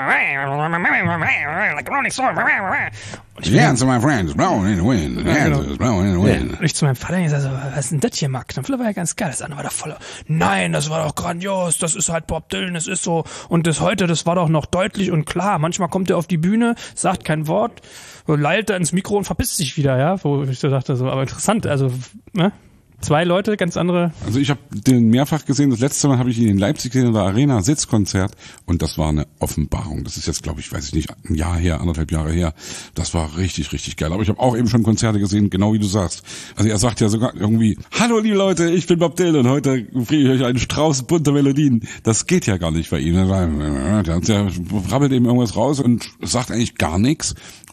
und ich The answer, my friend, is blowing in the wind. The ja, answer genau. is blowing in the wind. Und ich zu meinem Vater gesagt so, was ist denn das hier, Mark Knopfler war ja ganz geil. Das andere war doch voll, nein, das war doch grandios, das ist halt Bob Dylan, das ist so. Und das heute, das war doch noch deutlich und klar. Manchmal kommt er auf die Bühne, sagt kein Wort, lallt da ins Mikro und verpisst sich wieder, ja. Wo ich so dachte, so, aber interessant, also, ne? Zwei Leute, ganz andere. Also ich habe den mehrfach gesehen. Das letzte Mal habe ich ihn in Leipzig gesehen, in der Arena, Sitzkonzert. Und das war eine Offenbarung. Das ist jetzt, glaube ich, weiß ich nicht, ein Jahr her, anderthalb Jahre her. Das war richtig, richtig geil. Aber ich habe auch eben schon Konzerte gesehen, genau wie du sagst. Also er sagt ja sogar irgendwie, hallo liebe Leute, ich bin Bob Dylan und heute bringe ich euch einen Strauß bunter Melodien. Das geht ja gar nicht bei ihm. Der brabbelt eben irgendwas raus und sagt eigentlich gar nichts.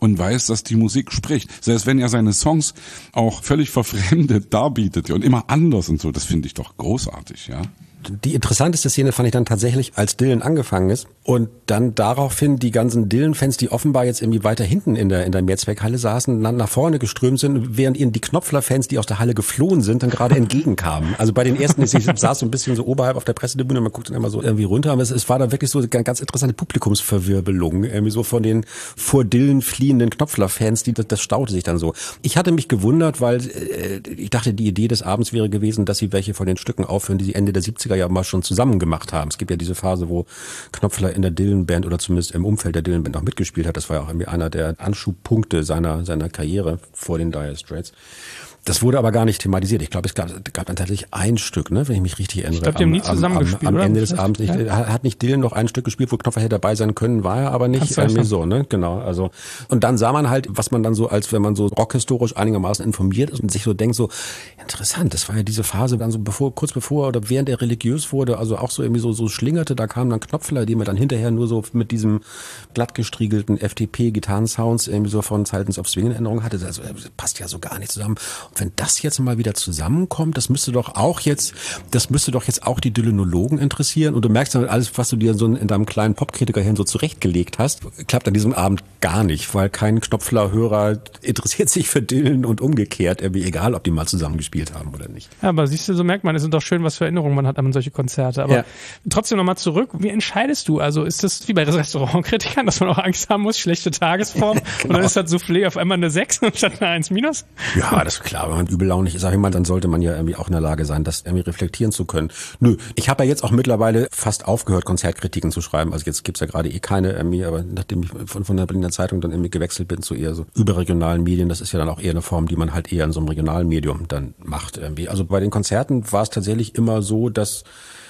und weiß, dass die Musik spricht. Selbst wenn er seine Songs auch völlig verfremdet darbietet und immer anders und so, das finde ich doch großartig, ja. Die interessanteste Szene fand ich dann tatsächlich, als Dylan angefangen ist und dann daraufhin die ganzen Dylan-Fans, die offenbar jetzt irgendwie weiter hinten in der in der Mehrzweckhalle saßen, dann nach vorne geströmt sind, während ihnen die Knopfler-Fans, die aus der Halle geflohen sind, dann gerade entgegenkamen. Also bei den ersten, ich saß so ein bisschen so oberhalb auf der Pressetribüne, man guckt dann immer so irgendwie runter, aber es, es war da wirklich so eine ganz interessante Publikumsverwirbelung, irgendwie so von den vor Dylan fliehenden Knopfler-Fans, die das, das staute sich dann so. Ich hatte mich gewundert, weil äh, ich dachte, die Idee des Abends wäre gewesen, dass sie welche von den Stücken aufhören, die sie Ende der siebziger ja mal schon zusammen gemacht haben. Es gibt ja diese Phase, wo Knopfler in der Dylan-Band oder zumindest im Umfeld der Dylan-Band auch mitgespielt hat. Das war ja auch irgendwie einer der Anschubpunkte seiner seiner Karriere vor den Dire Straits. Das wurde aber gar nicht thematisiert. Ich glaube, es gab, gab dann tatsächlich ein Stück, ne, wenn ich mich richtig erinnere. Ich glaube, die haben nie zusammen am, gespielt, am, am Ende oder? des Abends nicht. Ja. Hat nicht Dylan noch ein Stück gespielt, wo Knopfler hätte dabei sein können, war er aber nicht. Irgendwie so, ne, genau. Also und dann sah man halt, was man dann so, als wenn man so rockhistorisch einigermaßen informiert ist und sich so denkt, so interessant. Das war ja diese Phase dann so bevor, kurz bevor oder während er religiös wurde, also auch so irgendwie so so schlingerte. Da kamen dann Knopfler, die mir dann hinterher nur so mit diesem glatt gestriegelten F T P-Gitarrensounds irgendwie so von Sultans of Swing in Erinnerung hatte. Das passt ja so gar nicht zusammen. Und wenn das jetzt mal wieder zusammenkommt, das müsste doch auch jetzt, das müsste doch jetzt auch die Dylanologen interessieren und du merkst dann alles, was du dir so in deinem kleinen Popkritikerhirn so zurechtgelegt hast, klappt an diesem Abend gar nicht, weil kein Knopfler-Hörer interessiert sich für Dylan und umgekehrt, irgendwie egal, ob die mal zusammen gespielt haben oder nicht. Ja, aber siehst du, so merkt man, es ist doch schön, was für Erinnerungen man hat an solche Konzerte, aber ja. Trotzdem nochmal zurück, wie entscheidest du? Also ist das wie bei Restaurantkritikern, dass man auch Angst haben muss, schlechte Tagesform genau. Und dann ist das Soufflé auf einmal eine sechs statt eine eins minus? Ja, das ist klar, wenn man übellaunig ist, sag ich mal, dann sollte man ja irgendwie auch in der Lage sein, das irgendwie reflektieren zu können. Nö, ich habe ja jetzt auch mittlerweile fast aufgehört, Konzertkritiken zu schreiben. Also jetzt gibt's ja gerade eh keine irgendwie, aber nachdem ich von, von der Berliner Zeitung dann irgendwie gewechselt bin zu eher so überregionalen Medien, das ist ja dann auch eher eine Form, die man halt eher in so einem regionalen Medium dann macht irgendwie. Also bei den Konzerten war es tatsächlich immer so, dass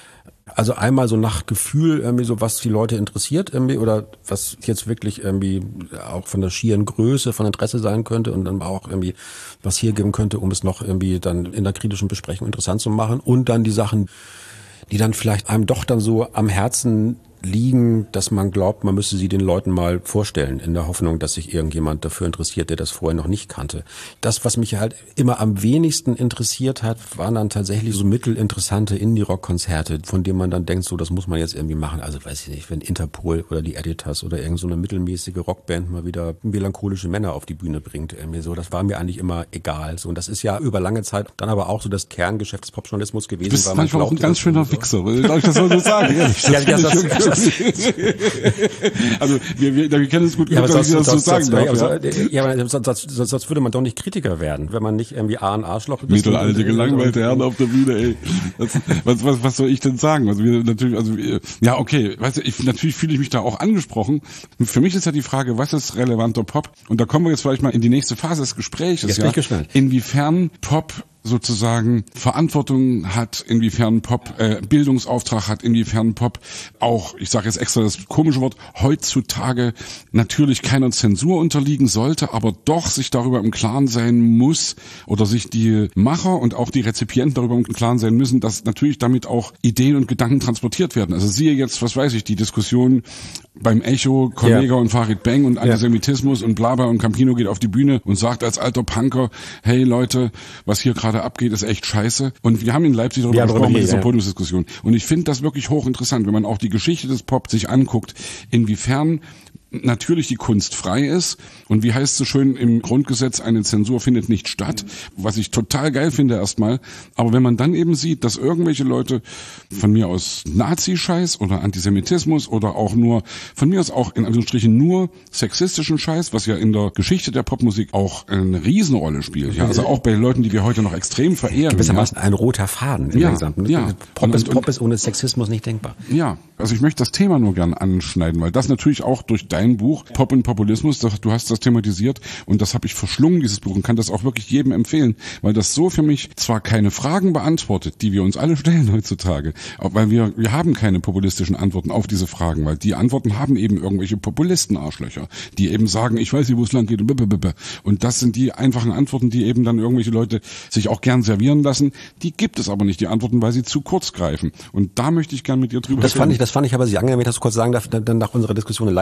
also einmal so nach Gefühl irgendwie so, was die Leute interessiert irgendwie oder was jetzt wirklich irgendwie auch von der schieren Größe von Interesse sein könnte und dann auch irgendwie was hier geben könnte, um es noch irgendwie dann in der kritischen Besprechung interessant zu machen und dann die Sachen, die dann vielleicht einem doch dann so am Herzen liegen, dass man glaubt, man müsste sie den Leuten mal vorstellen, in der Hoffnung, dass sich irgendjemand dafür interessiert, der das vorher noch nicht kannte. Das, was mich halt immer am wenigsten interessiert hat, waren dann tatsächlich so mittelinteressante Indie-Rock-Konzerte, von denen man dann denkt, so, das muss man jetzt irgendwie machen. Also weiß ich nicht, wenn Interpol oder die Editors oder irgend so eine mittelmäßige Rockband mal wieder melancholische Männer auf die Bühne bringt, irgendwie so, das war mir eigentlich immer egal. So, und das ist ja über lange Zeit dann aber auch so das Kerngeschäft des Popjournalismus gewesen. Du bist weil manchmal man auch ein ganz schöner so. Wichser, darf ich das so sagen? Ehrlich, das ja, ja, das, also wir, wir, wir kennen es gut, ja, gut, dass ich das so sagen darf. Ja, aber sonst, sonst, sonst würde man doch nicht Kritiker werden, wenn man nicht irgendwie A ein Arschloch ist. Mittelalte, gelangweilte Herren auf der Bühne, ey. Das, was, was, was soll ich denn sagen? Also wir natürlich, also wir, ja okay, weißt du, ich, natürlich fühle ich mich da auch angesprochen. Für mich ist ja die Frage, was ist relevanter Pop? Und da kommen wir jetzt vielleicht mal in die nächste Phase des Gesprächs. Jetzt bin ich gespannt. Inwiefern Pop sozusagen Verantwortung hat, inwiefern Pop äh, Bildungsauftrag hat, inwiefern Pop auch, ich sage jetzt extra das komische Wort, heutzutage natürlich keiner Zensur unterliegen sollte, aber doch sich darüber im Klaren sein muss oder sich die Macher und auch die Rezipienten darüber im Klaren sein müssen, dass natürlich damit auch Ideen und Gedanken transportiert werden. Also siehe jetzt, was weiß ich, die Diskussion beim Echo, Kollega ja. und Farid Bang und Antisemitismus ja. und Blabla und Campino geht auf die Bühne und sagt als alter Punker, hey Leute, was hier gerade abgeht, ist echt scheiße. Und wir haben in Leipzig darüber ja, gesprochen mit dieser ja. Podiumsdiskussion. Und ich finde das wirklich hochinteressant, wenn man auch die Geschichte des Pop sich anguckt, inwiefern natürlich die Kunst frei ist und wie heißt es so schön im Grundgesetz, eine Zensur findet nicht statt, was ich total geil finde erstmal, aber wenn man dann eben sieht, dass irgendwelche Leute von mir aus Nazi-Scheiß oder Antisemitismus oder auch nur, von mir aus auch in Anführungsstrichen nur sexistischen Scheiß, was ja in der Geschichte der Popmusik auch eine Riesenrolle spielt, ja, also auch bei Leuten, die wir heute noch extrem verehren. Gewissermaßen ja. ein roter Faden im ja, Gesamten. Ja. Pop, und, ist, Pop ist ohne Sexismus nicht denkbar. Ja, also ich möchte das Thema nur gern anschneiden, weil das natürlich auch durch dein Buch Pop und Populismus, du hast das thematisiert und das habe ich verschlungen, dieses Buch, und kann das auch wirklich jedem empfehlen, weil das so für mich zwar keine Fragen beantwortet, die wir uns alle stellen heutzutage, weil wir wir haben keine populistischen Antworten auf diese Fragen, weil die Antworten haben eben irgendwelche Populisten-Arschlöcher, die eben sagen, ich weiß nicht, wo es lang geht und blablabla. Und das sind die einfachen Antworten, die eben dann irgendwelche Leute sich auch gern servieren lassen. Die gibt es aber nicht, die Antworten, weil sie zu kurz greifen. Und da möchte ich gern mit dir drüber das reden. Fand ich, das fand ich aber sehr angenehm, dass du kurz sagen darf, dann nach unserer Diskussion in Leipzig, da haben wir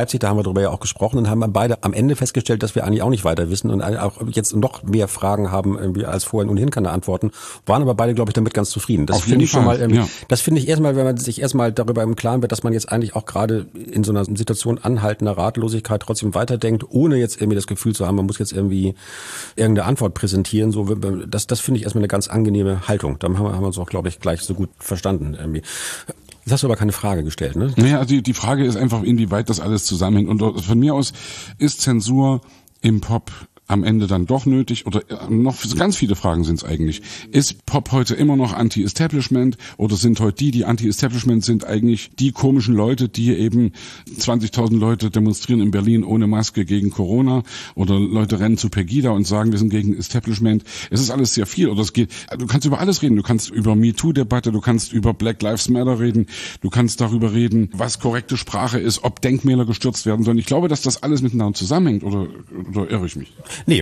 darüber ja auch gesprochen und haben beide am Ende festgestellt, dass wir eigentlich auch nicht weiter wissen und auch jetzt noch mehr Fragen haben irgendwie als vorhin, ohnehin keine Antworten, waren aber beide, glaube ich, damit ganz zufrieden. Das finde ich schon mal, ähm, ja. das finde ich erstmal, wenn man sich erstmal darüber im Klaren wird, dass man jetzt eigentlich auch gerade in so einer Situation anhaltender Ratlosigkeit trotzdem weiterdenkt, ohne jetzt irgendwie das Gefühl zu haben, man muss jetzt irgendwie irgendeine Antwort präsentieren. So, das, das finde ich erstmal eine ganz angenehme Haltung. Da haben wir, haben wir uns auch, glaube ich, gleich so gut verstanden irgendwie. Jetzt hast du aber keine Frage gestellt, ne? Naja, die, die Frage ist einfach, inwieweit das alles zusammenhängt. Und von mir aus ist Zensur im Pop am Ende dann doch nötig, oder noch ganz viele Fragen sind es eigentlich. Ist Pop heute immer noch Anti-Establishment, oder sind heute die, die Anti-Establishment sind, eigentlich die komischen Leute, die eben zwanzigtausend Leute demonstrieren in Berlin ohne Maske gegen Corona, oder Leute rennen zu Pegida und sagen, wir sind gegen Establishment. Es ist alles sehr viel, oder es geht, du kannst über alles reden, du kannst über MeToo-Debatte, du kannst über Black Lives Matter reden, du kannst darüber reden, was korrekte Sprache ist, ob Denkmäler gestürzt werden sollen. Ich glaube, dass das alles miteinander zusammenhängt, oder, oder irre ich mich? Nee.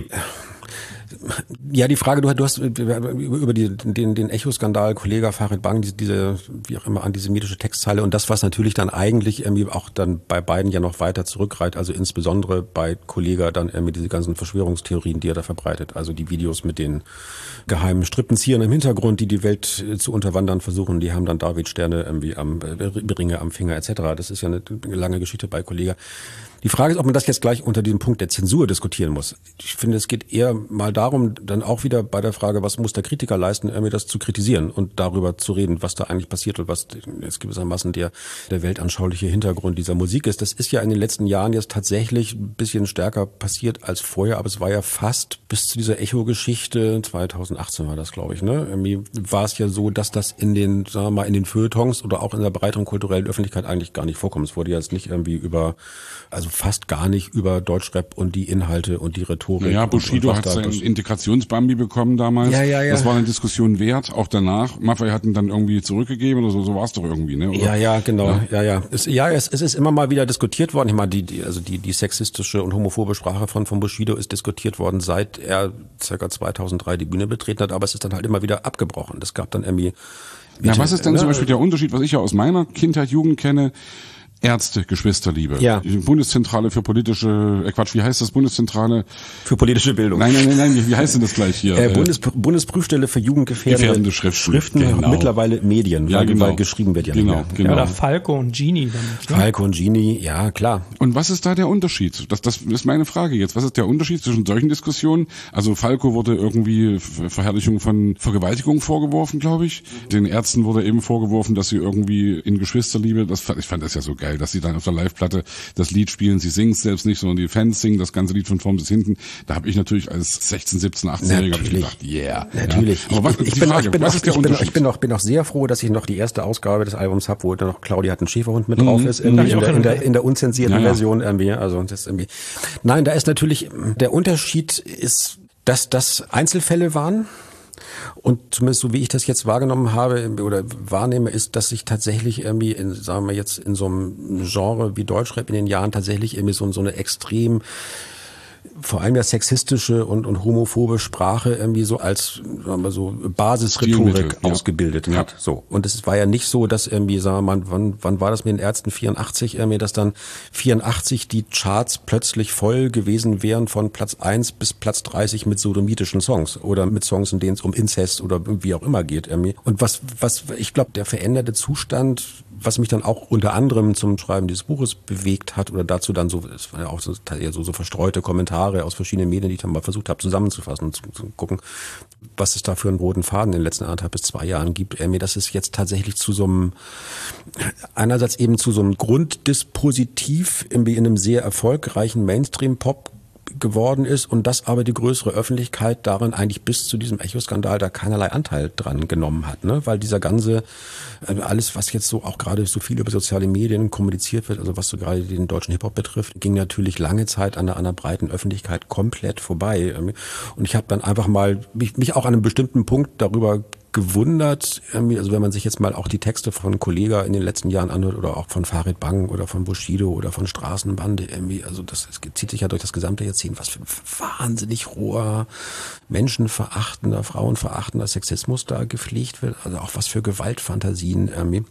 Ja, die Frage, du hast über die, den, den Echo-Skandal, Kollege Farid Bang, diese, diese, wie auch immer, antisemitische Textzeile und das, was natürlich dann eigentlich irgendwie auch dann bei beiden ja noch weiter zurückreiht, also insbesondere bei Kollege dann irgendwie diese ganzen Verschwörungstheorien, die er da verbreitet, also die Videos mit den geheimen Strippenziehern im Hintergrund, die die Welt zu unterwandern versuchen, die haben dann David-Sterne irgendwie am Ringe am Finger et cetera. Das ist ja eine lange Geschichte bei Kollege. Die Frage ist, ob man das jetzt gleich unter diesem Punkt der Zensur diskutieren muss. Ich finde, es geht eher mal darum, dann auch wieder bei der Frage, was muss der Kritiker leisten, irgendwie das zu kritisieren und darüber zu reden, was da eigentlich passiert und was jetzt gewissermaßen der, der weltanschauliche Hintergrund dieser Musik ist. Das ist ja in den letzten Jahren jetzt tatsächlich ein bisschen stärker passiert als vorher, aber es war ja fast bis zu dieser Echo-Geschichte, zweitausendachtzehn war das, glaube ich, ne? Irgendwie war es ja so, dass das in den, sagen wir mal, in den Feuilletons oder auch in der breiteren kulturellen Öffentlichkeit eigentlich gar nicht vorkommt. Es wurde jetzt nicht irgendwie über, also fast gar nicht über Deutschrap und die Inhalte und die Rhetorik. Ja, Bushido hat seinen Integrationsbambi bekommen damals. Ja, ja, ja. Das war eine Diskussion wert, auch danach. Maffei hatten dann irgendwie zurückgegeben oder so, so war es doch irgendwie, ne? Oder? Ja, ja, genau. Ja, ja. Ja, es, ja es, es ist immer mal wieder diskutiert worden. Ich meine, die, die, also die, die sexistische und homophobe Sprache von, von Bushido ist diskutiert worden, seit er circa zweitausenddrei die Bühne betreten hat, aber es ist dann halt immer wieder abgebrochen. Es gab dann irgendwie... Ja, was ist denn zum Beispiel der Unterschied, was ich ja aus meiner Kindheit, Jugend kenne? Ärzte, Geschwisterliebe. Ja. Die Bundeszentrale für politische, äh Quatsch, wie heißt das? Bundeszentrale? Für politische Bildung. Nein, nein, nein, nein, wie, wie heißt denn das gleich hier? Äh, Bundes, Bundesprüfstelle für jugendgefährdende gefährdende Schriften. Schriften, genau. Mittlerweile Medien, ja, weil, genau. weil geschrieben wird ja genau, nicht mehr. Genau. Oder Falco und Genie. Dann, ne? Falco und Genie, ja, klar. Und was ist da der Unterschied? Das, das ist meine Frage jetzt. Was ist der Unterschied zwischen solchen Diskussionen? Also Falco wurde irgendwie Verherrlichung von Vergewaltigung vorgeworfen, glaube ich. Den Ärzten wurde eben vorgeworfen, dass sie irgendwie in Geschwisterliebe, das, ich fand das ja so geil, dass sie dann auf der Live-Platte das Lied spielen, sie singen es selbst nicht, sondern die Fans singen das ganze Lied von vorn bis hinten. Da habe ich natürlich als sechzehn, siebzehn, achtzehnjähriger gedacht, yeah. Natürlich. Ja. Aber was, ich, ich, die bin, Frage, ich, bin, was auch, ist der ich, bin, Unterschied? ich bin auch, bin auch sehr froh, dass ich noch die erste Ausgabe des Albums habe, wo da noch Claudia hat einen Schäferhund mit drauf ist, irgendwie in, der, in, der, in der unzensierten ja, ja. Version irgendwie. Also das irgendwie. Nein, da ist natürlich, der Unterschied ist, dass das Einzelfälle waren. Und zumindest so wie ich das jetzt wahrgenommen habe oder wahrnehme, ist, dass sich tatsächlich irgendwie, in, sagen wir jetzt, in so einem Genre wie Deutschrap in den Jahren tatsächlich irgendwie so, so eine extrem, vor allem ja sexistische und, und homophobe Sprache irgendwie so als, sagen wir so, Basisrhetorik ja. ausgebildet ja. hat. So. Und es war ja nicht so, dass irgendwie, sagen wir mal, wann, wann war das mit den Ärzten? vierundachtzig irgendwie, dass dann vierundachtzig die Charts plötzlich voll gewesen wären von Platz eins bis Platz dreißig mit sodomitischen Songs oder mit Songs, in denen es um Inzest oder wie auch immer geht irgendwie. Und was, was, ich glaube, der veränderte Zustand, was mich dann auch unter anderem zum Schreiben dieses Buches bewegt hat oder dazu dann so, es waren ja auch so, so, so verstreute Kommentare aus verschiedenen Medien, die ich dann mal versucht habe zusammenzufassen und zu, zu gucken, was es da für einen roten Faden in den letzten anderthalb bis zwei Jahren gibt. Mir, dass es jetzt tatsächlich zu so einem, einerseits eben zu so einem Grunddispositiv in einem sehr erfolgreichen Mainstream-Pop geworden ist und dass aber die größere Öffentlichkeit daran eigentlich bis zu diesem Echo-Skandal da keinerlei Anteil dran genommen hat, ne? Weil dieser ganze, alles was jetzt so auch gerade so viel über soziale Medien kommuniziert wird, also was so gerade den deutschen Hip-Hop betrifft, ging natürlich lange Zeit an der, an der breiten Öffentlichkeit komplett vorbei. Und ich habe dann einfach mal mich, mich auch an einem bestimmten Punkt darüber gewundert, also wenn man sich jetzt mal auch die Texte von Kollega in den letzten Jahren anhört oder auch von Farid Bang oder von Bushido oder von Straßenbande irgendwie, also das, das zieht sich ja durch das gesamte Jahrzehnt, was für ein wahnsinnig roher, menschenverachtender, frauenverachtender Sexismus da gepflegt wird, also auch was für Gewaltfantasien irgendwie.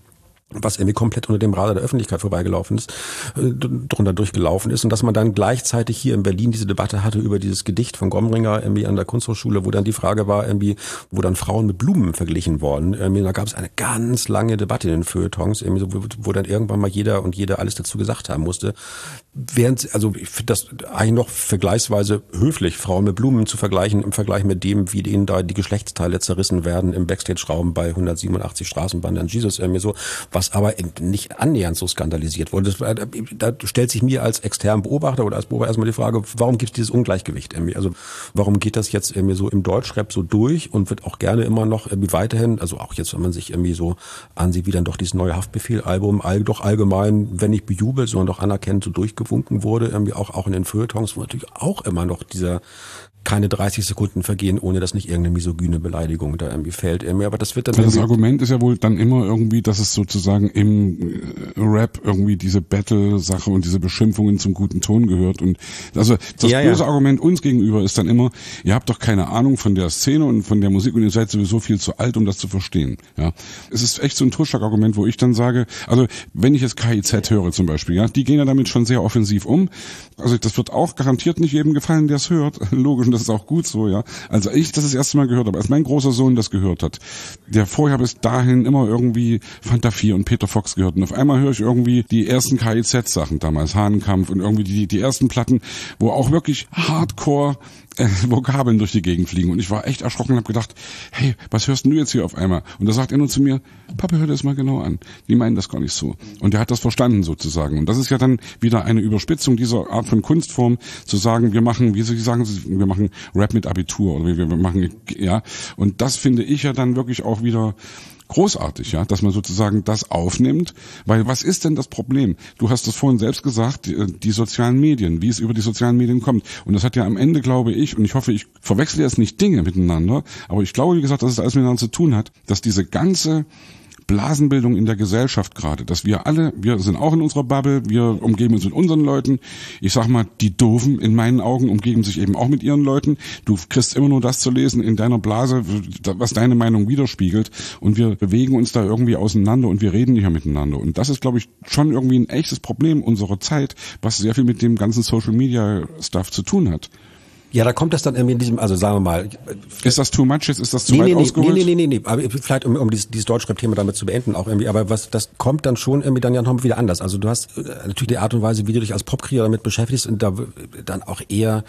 was irgendwie komplett unter dem Radar der Öffentlichkeit vorbeigelaufen ist, äh, drunter durchgelaufen ist und dass man dann gleichzeitig hier in Berlin diese Debatte hatte über dieses Gedicht von Gomringer irgendwie an der Kunsthochschule, wo dann die Frage war, irgendwie, wo dann Frauen mit Blumen verglichen worden. Irgendwie, da gab es eine ganz lange Debatte in den Feuilletons, irgendwie so, wo, wo dann irgendwann mal jeder und jede alles dazu gesagt haben musste. Während, also ich finde das eigentlich noch vergleichsweise höflich, Frauen mit Blumen zu vergleichen im Vergleich mit dem, wie denen da die Geschlechtsteile zerrissen werden im Backstage-Raum bei hundertsiebenundachtzig Straßenbahn an Jesus irgendwie so, was aber nicht annähernd so skandalisiert wurde. Das, da stellt sich mir als externen Beobachter oder als Beobachter erstmal die Frage, warum gibt es dieses Ungleichgewicht irgendwie? Also warum geht das jetzt irgendwie so im Deutschrap so durch und wird auch gerne immer noch irgendwie weiterhin, also auch jetzt, wenn man sich irgendwie so ansieht, wie dann doch dieses neue Haftbefehl-Album all, doch allgemein, wenn nicht bejubelt, sondern doch anerkennt so durchgewunken wurde, irgendwie auch, auch in den Feuilletons, wo natürlich auch immer noch dieser keine dreißig Sekunden vergehen, ohne dass nicht irgendeine misogyne Beleidigung da irgendwie fällt. Aber das wird dann das Argument ist ja wohl dann immer irgendwie, dass es sozusagen im Rap irgendwie diese Battle-Sache und diese Beschimpfungen zum guten Ton gehört. Und also das ja, böse ja. Argument uns gegenüber ist dann immer, ihr habt doch keine Ahnung von der Szene und von der Musik und ihr seid sowieso viel zu alt, um das zu verstehen. Ja, es ist echt so ein Totschlagargument, wo ich dann sage, also wenn ich jetzt K I Z höre zum Beispiel, ja, die gehen ja damit schon sehr offensiv um. Also das wird auch garantiert nicht jedem gefallen, der es hört. Logisch. Und das ist auch gut so, ja. Also ich das das erste Mal gehört habe, als mein großer Sohn das gehört hat, der vorher bis dahin immer irgendwie Fanta vier und Peter Fox gehört. Und auf einmal höre ich irgendwie die ersten K I Z-Sachen damals, Hahnenkampf und irgendwie die, die ersten Platten, wo auch wirklich Hardcore äh, Vokabeln durch die Gegend fliegen. Und ich war echt erschrocken und habe gedacht, hey, was hörst denn du jetzt hier auf einmal? Und da sagt er nur zu mir, Papa, hör das mal genau an. Die meinen das gar nicht so. Und der hat das verstanden sozusagen. Und das ist ja dann wieder eine Überspitzung dieser Art von Kunstform, zu sagen, wir machen, wie Sie sagen, wir machen Rap mit Abitur oder wir, wir machen, ja. Und das finde ich ja dann wirklich auch wieder großartig, ja, dass man sozusagen das aufnimmt, weil was ist denn das Problem? Du hast das vorhin selbst gesagt, die, die sozialen Medien, wie es über die sozialen Medien kommt. Und das hat ja am Ende, glaube ich, und ich hoffe, ich verwechsle jetzt nicht Dinge miteinander, aber ich glaube, wie gesagt, dass es alles miteinander zu tun hat, dass diese ganze Blasenbildung in der Gesellschaft gerade, dass wir alle, wir sind auch in unserer Bubble, wir umgeben uns mit unseren Leuten. Ich sag mal, die Doofen in meinen Augen umgeben sich eben auch mit ihren Leuten. Du kriegst immer nur das zu lesen in deiner Blase, was deine Meinung widerspiegelt. Und wir bewegen uns da irgendwie auseinander und wir reden nicht mehr miteinander. Und das ist, glaube ich, schon irgendwie ein echtes Problem unserer Zeit, was sehr viel mit dem ganzen Social Media Stuff zu tun hat. Ja, da kommt das dann irgendwie in diesem, also sagen wir mal. Ist das too much jetzt? Ist das zu nee, weit nee, ausgeholt? Nee, nee, nee, nee, aber vielleicht um, um dieses, dieses Deutschrap-Thema damit zu beenden auch irgendwie, aber was, das kommt dann schon irgendwie dann ja nochmal wieder anders. Also du hast natürlich die Art und Weise, wie du dich als Popkrieger damit beschäftigst und da dann auch eher,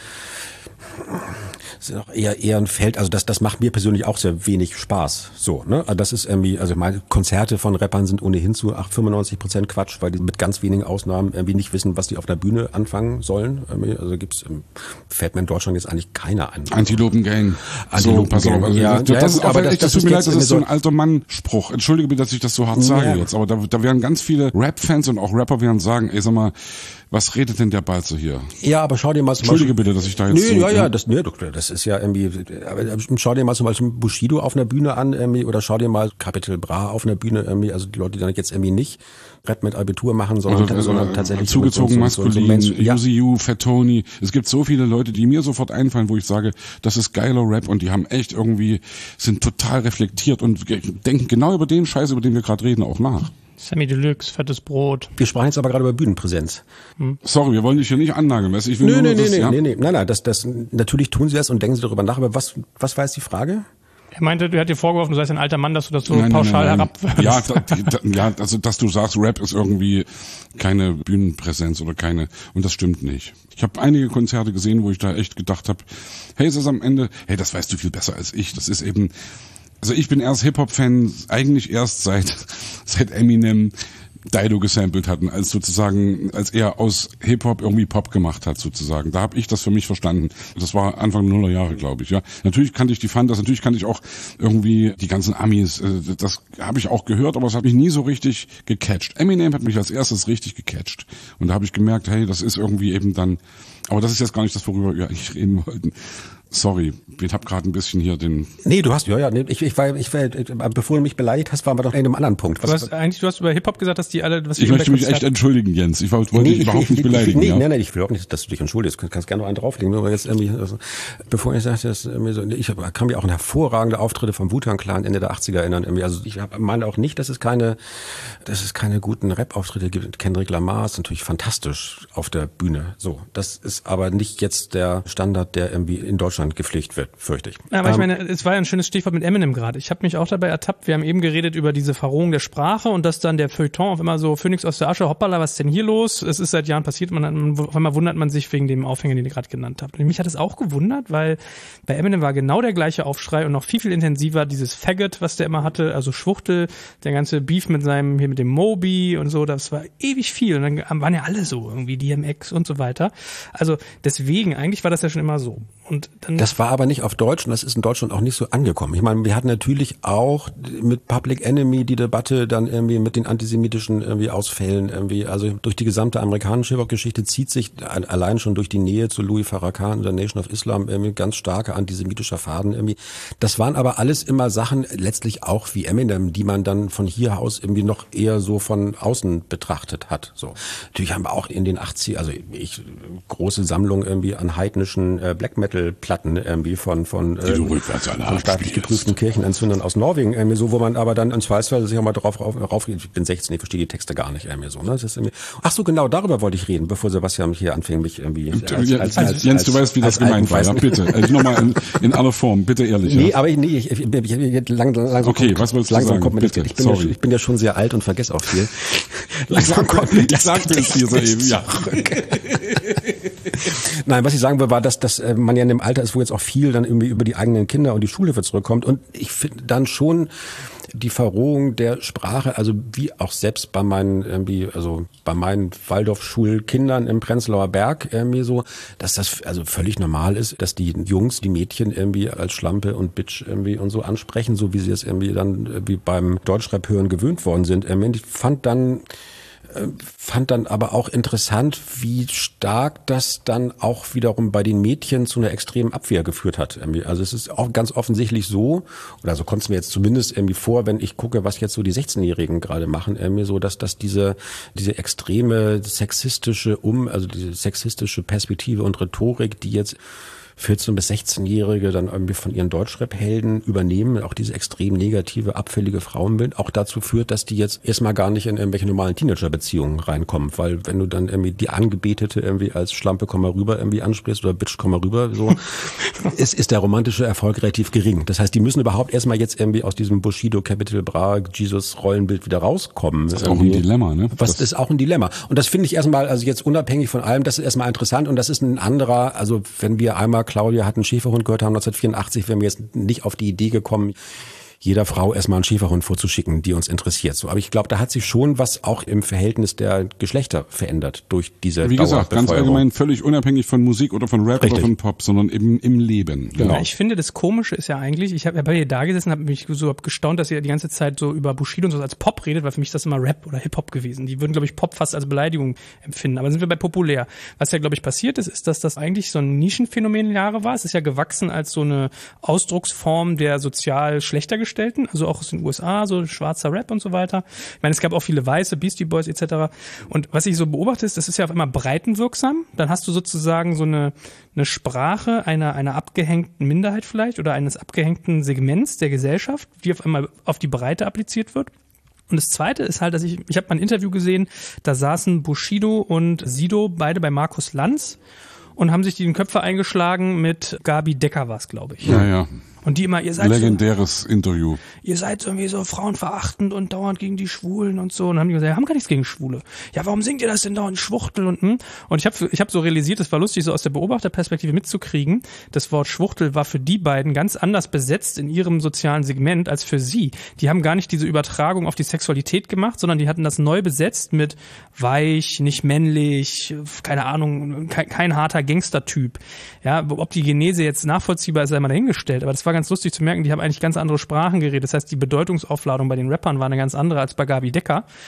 das ist auch eher, eher ein Feld, also das, das macht mir persönlich auch sehr wenig Spaß, so, ne? Also das ist irgendwie, also meine Konzerte von Rappern sind ohnehin zu fünfundneunzig Prozent Quatsch, weil die mit ganz wenigen Ausnahmen irgendwie nicht wissen, was die auf der Bühne anfangen sollen. Also gibt's, fällt mir in Deutschland jetzt eigentlich keiner an. Antilopen-Gang. Antilopen so, pass auf. Also ja, das, das ja, ist gut, auch, aber das, echt, das das tut mir ist leid, das ist so ein so alter Mann-Spruch. Entschuldige bitte, dass ich das so hart sage ja. jetzt, aber da, da werden ganz viele Rap-Fans und auch Rapper werden sagen, ey, sag mal, was redet denn der Balzer hier? Ja, aber schau dir mal zum Entschuldige Beispiel, bitte, dass ich da jetzt nö, so... ja, ja, das, nö, das ist ja irgendwie, aber schau dir mal zum Beispiel Bushido auf einer Bühne an, irgendwie, oder schau dir mal Capital Bra auf einer Bühne, irgendwie, also die Leute, die dann jetzt irgendwie nicht Rap mit Abitur machen, sondern, oder, sondern äh, tatsächlich zugezogen so, maskulin, so, so Menschen, ja. U Z U, Fat Tony. Es gibt so viele Leute, die mir sofort einfallen, wo ich sage, das ist geiler Rap und die haben echt irgendwie, sind total reflektiert und denken genau über den Scheiß, über den wir gerade reden, auch nach. Sammy Deluxe, fettes Brot. Wir sprachen jetzt aber gerade über Bühnenpräsenz. Hm. Sorry, wir wollen dich hier nicht annageln, weißt du? Ich will nö, nur, nö, dass, nö, ja. nö, nö, nein, nein, das, das, natürlich tun sie das und denken sie darüber nach, aber was, was war jetzt die Frage? Er meinte, er hat dir vorgeworfen, du seist ein alter Mann, dass du das so nein, pauschal nein, nein, nein. herabwürfst. Ja, da, da, ja, also dass du sagst, Rap ist irgendwie keine Bühnenpräsenz oder keine, und das stimmt nicht. Ich habe einige Konzerte gesehen, wo ich da echt gedacht habe, hey, es ist am Ende, hey, das weißt du viel besser als ich. Das ist eben, also ich bin erst Hip-Hop-Fan, eigentlich erst seit seit Eminem Dido gesampelt hatten, als sozusagen, als er aus Hip-Hop irgendwie Pop gemacht hat sozusagen. Da habe ich das für mich verstanden. Das war Anfang der Nullerjahre, glaube ich. Ja, natürlich kannte ich die Fantas, natürlich kannte ich auch irgendwie die ganzen Amis. Das habe ich auch gehört, aber es hat mich nie so richtig gecatcht. Eminem hat mich als erstes richtig gecatcht. Und da habe ich gemerkt, hey, das ist irgendwie eben dann, aber das ist jetzt gar nicht das, worüber wir eigentlich reden wollten. Sorry, ich habe gerade ein bisschen hier den... Nee, du hast, ja, ja, nee, ich, ich war, ich war, bevor du mich beleidigt hast, waren wir doch in einem anderen Punkt. Was, du hast eigentlich, du hast über Hip-Hop gesagt, dass was die alle, was Ich möchte mich echt entschuldigen, Jens. Ich wollte nee, dich überhaupt ich, nicht beleidigen. Nee, ja? nee, nee, ich will auch nicht, dass du dich entschuldigst. Du kannst gerne noch einen drauflegen. Aber jetzt irgendwie, also, bevor ich sage, dass irgendwie so, ich kann mich auch an hervorragende Auftritte vom Wu-Tang Clan Ende der achtziger erinnern. Irgendwie. Also ich meine auch nicht, dass es keine, dass es keine guten Rap-Auftritte gibt. Kendrick Lamar ist natürlich fantastisch auf der Bühne. So, das ist aber nicht jetzt der Standard, der irgendwie in Deutschland gepflegt wird, fürchte ich. Ja, aber ähm, ich meine, es war ja ein schönes Stichwort mit Eminem gerade. Ich habe mich auch dabei ertappt. Wir haben eben geredet über diese Verrohung der Sprache und dass dann der Feuilleton auf immer so Phönix aus der Asche, hoppala, was ist denn hier los? Es ist seit Jahren passiert. Man, auf einmal wundert man sich wegen dem Aufhänger, den ihr gerade genannt habt. Und mich hat es auch gewundert, weil bei Eminem war genau der gleiche Aufschrei und noch viel, viel intensiver dieses Faggot, was der immer hatte, also Schwuchtel, der ganze Beef mit seinem, hier mit dem Moby und so, das war ewig viel. Und dann waren ja alle so, irgendwie D M X und so weiter. Also deswegen, eigentlich war das ja schon immer so. Und dann das war aber nicht auf Deutsch und das ist in Deutschland auch nicht so angekommen. Ich meine, wir hatten natürlich auch mit Public Enemy die Debatte dann irgendwie mit den antisemitischen irgendwie Ausfällen irgendwie, also durch die gesamte amerikanische Hip-Hop-Geschichte zieht sich allein schon durch die Nähe zu Louis Farrakhan und der Nation of Islam irgendwie ganz starker antisemitischer Faden irgendwie. Das waren aber alles immer Sachen, letztlich auch wie Eminem, die man dann von hier aus irgendwie noch eher so von außen betrachtet hat. So. Natürlich haben wir auch in den achtziger, also ich, große Sammlung irgendwie an heidnischen äh, Black Metal Platten irgendwie von von, äh, von staatlich geprüften Kirchenentzündern aus Norwegen irgendwie so, wo man aber dann im Zweifelsfall sich auch mal drauf rauf, rauf ich bin sechzehn, ich verstehe die Texte gar nicht irgendwie so, ne? Das ist irgendwie, ach so, genau, darüber wollte ich reden, bevor Sebastian mich hier anfing, mich irgendwie als, als, als, als, Jens, als, du weißt, wie das gemeint war, ja, bitte. Also nochmal in, in aller Form, bitte ehrlich. Nee, ja. aber ich, nee, ich, ich, ich, ich lang, langsam okay, kommt, was wolltest du langsam sagen? Kommt mir Bitte, das, ich, bin sorry. ja, ich bin ja schon sehr alt und vergesse auch viel. langsam kommt mir das sagte es hier soeben, ja. Nein, was ich sagen will, war, dass, dass man ja in dem Alter ist, wo jetzt auch viel dann irgendwie über die eigenen Kinder und die Schulhilfe zurückkommt. Und ich finde dann schon die Verrohung der Sprache, also wie auch selbst bei meinen irgendwie, also bei meinen Waldorfschulkindern im Prenzlauer Berg irgendwie so, dass das also völlig normal ist, dass die Jungs die Mädchen irgendwie als Schlampe und Bitch irgendwie und so ansprechen, so wie sie es irgendwie dann irgendwie beim Deutschrap hören gewöhnt worden sind. Ich fand dann fand dann aber auch interessant, wie stark das dann auch wiederum bei den Mädchen zu einer extremen Abwehr geführt hat. Also es ist auch ganz offensichtlich so, oder so kommt es mir jetzt zumindest irgendwie vor, wenn ich gucke, was jetzt so die sechzehnjährigen gerade machen, irgendwie so, dass, dass diese, diese extreme sexistische Um, also diese sexistische Perspektive und Rhetorik, die jetzt vierzehn- bis sechzehnjährige dann irgendwie von ihren Deutschrap-Helden übernehmen, auch diese extrem negative, abfällige Frauenbild, auch dazu führt, dass die jetzt erstmal gar nicht in irgendwelche normalen Teenager-Beziehungen reinkommen, weil wenn du dann irgendwie die Angebetete irgendwie als Schlampe komm mal rüber irgendwie ansprichst oder Bitch komm mal rüber, so, ist, ist der romantische Erfolg relativ gering. Das heißt, die müssen überhaupt erstmal jetzt irgendwie aus diesem Bushido, Capital Bra, Jesus-Rollenbild wieder rauskommen. Das ist irgendwie auch ein Dilemma, ne? Was das ist auch ein Dilemma. Und das finde ich erstmal, also jetzt unabhängig von allem, das ist erstmal interessant und das ist ein anderer, also wenn wir einmal Claudia hat einen Schäferhund gehört haben neunzehnhundertvierundachtzig, wären wir jetzt nicht auf die Idee gekommen, jeder Frau erstmal einen Schäferhund vorzuschicken, die uns interessiert. So, aber ich glaube, da hat sich schon was auch im Verhältnis der Geschlechter verändert durch diese Wie gesagt, ganz allgemein völlig unabhängig von Musik oder von Rap Richtig. oder von Pop, sondern eben im Leben. Genau. Ja, ich finde, das Komische ist ja eigentlich, ich habe hab hier da gesessen, habe mich so hab gestaunt, dass ihr die ganze Zeit so über Bushido und so als Pop redet, weil für mich ist das immer Rap oder Hip-Hop gewesen. Die würden, glaube ich, Pop fast als Beleidigung empfinden. Aber sind wir bei populär. Was ja, glaube ich, passiert ist, ist, dass das eigentlich so ein Nischenphänomen Jahre war. Es ist ja gewachsen als so eine Ausdrucksform der sozial Schlechtergestellten, also auch aus den U S A, so schwarzer Rap und so weiter. Ich meine, es gab auch viele Weiße, Beastie Boys et cetera. Und was ich so beobachte, ist, das ist ja auf einmal breitenwirksam. Dann hast du sozusagen so eine, eine Sprache einer, einer abgehängten Minderheit vielleicht oder eines abgehängten Segments der Gesellschaft, die auf einmal auf die Breite appliziert wird. Und das Zweite ist halt, dass ich, ich habe mal ein Interview gesehen, da saßen Bushido und Sido beide bei Markus Lanz und haben sich die Köpfe eingeschlagen mit Gabi Decker war's, glaube ich. Ja, ja. Und die immer, ihr seid legendäres so, Interview. Ihr seid irgendwie so frauenverachtend und dauernd gegen die Schwulen und so. Und dann haben die gesagt, wir haben gar nichts gegen Schwule. Ja, warum singt ihr das denn dauernd Schwuchtel und hm? Und ich habe ich hab so realisiert, es war lustig, so aus der Beobachterperspektive mitzukriegen, das Wort Schwuchtel war für die beiden ganz anders besetzt in ihrem sozialen Segment als für sie. Die haben gar nicht diese Übertragung auf die Sexualität gemacht, sondern die hatten das neu besetzt mit weich, nicht männlich, keine Ahnung, kein, kein harter Gangstertyp. Ja, ob die Genese jetzt nachvollziehbar ist, sei mal dahingestellt. Aber das war ganz lustig zu merken, die haben eigentlich ganz andere Sprachen geredet. Das heißt, die Bedeutungsaufladung bei den Rappern war eine ganz andere als bei Gabi Decker.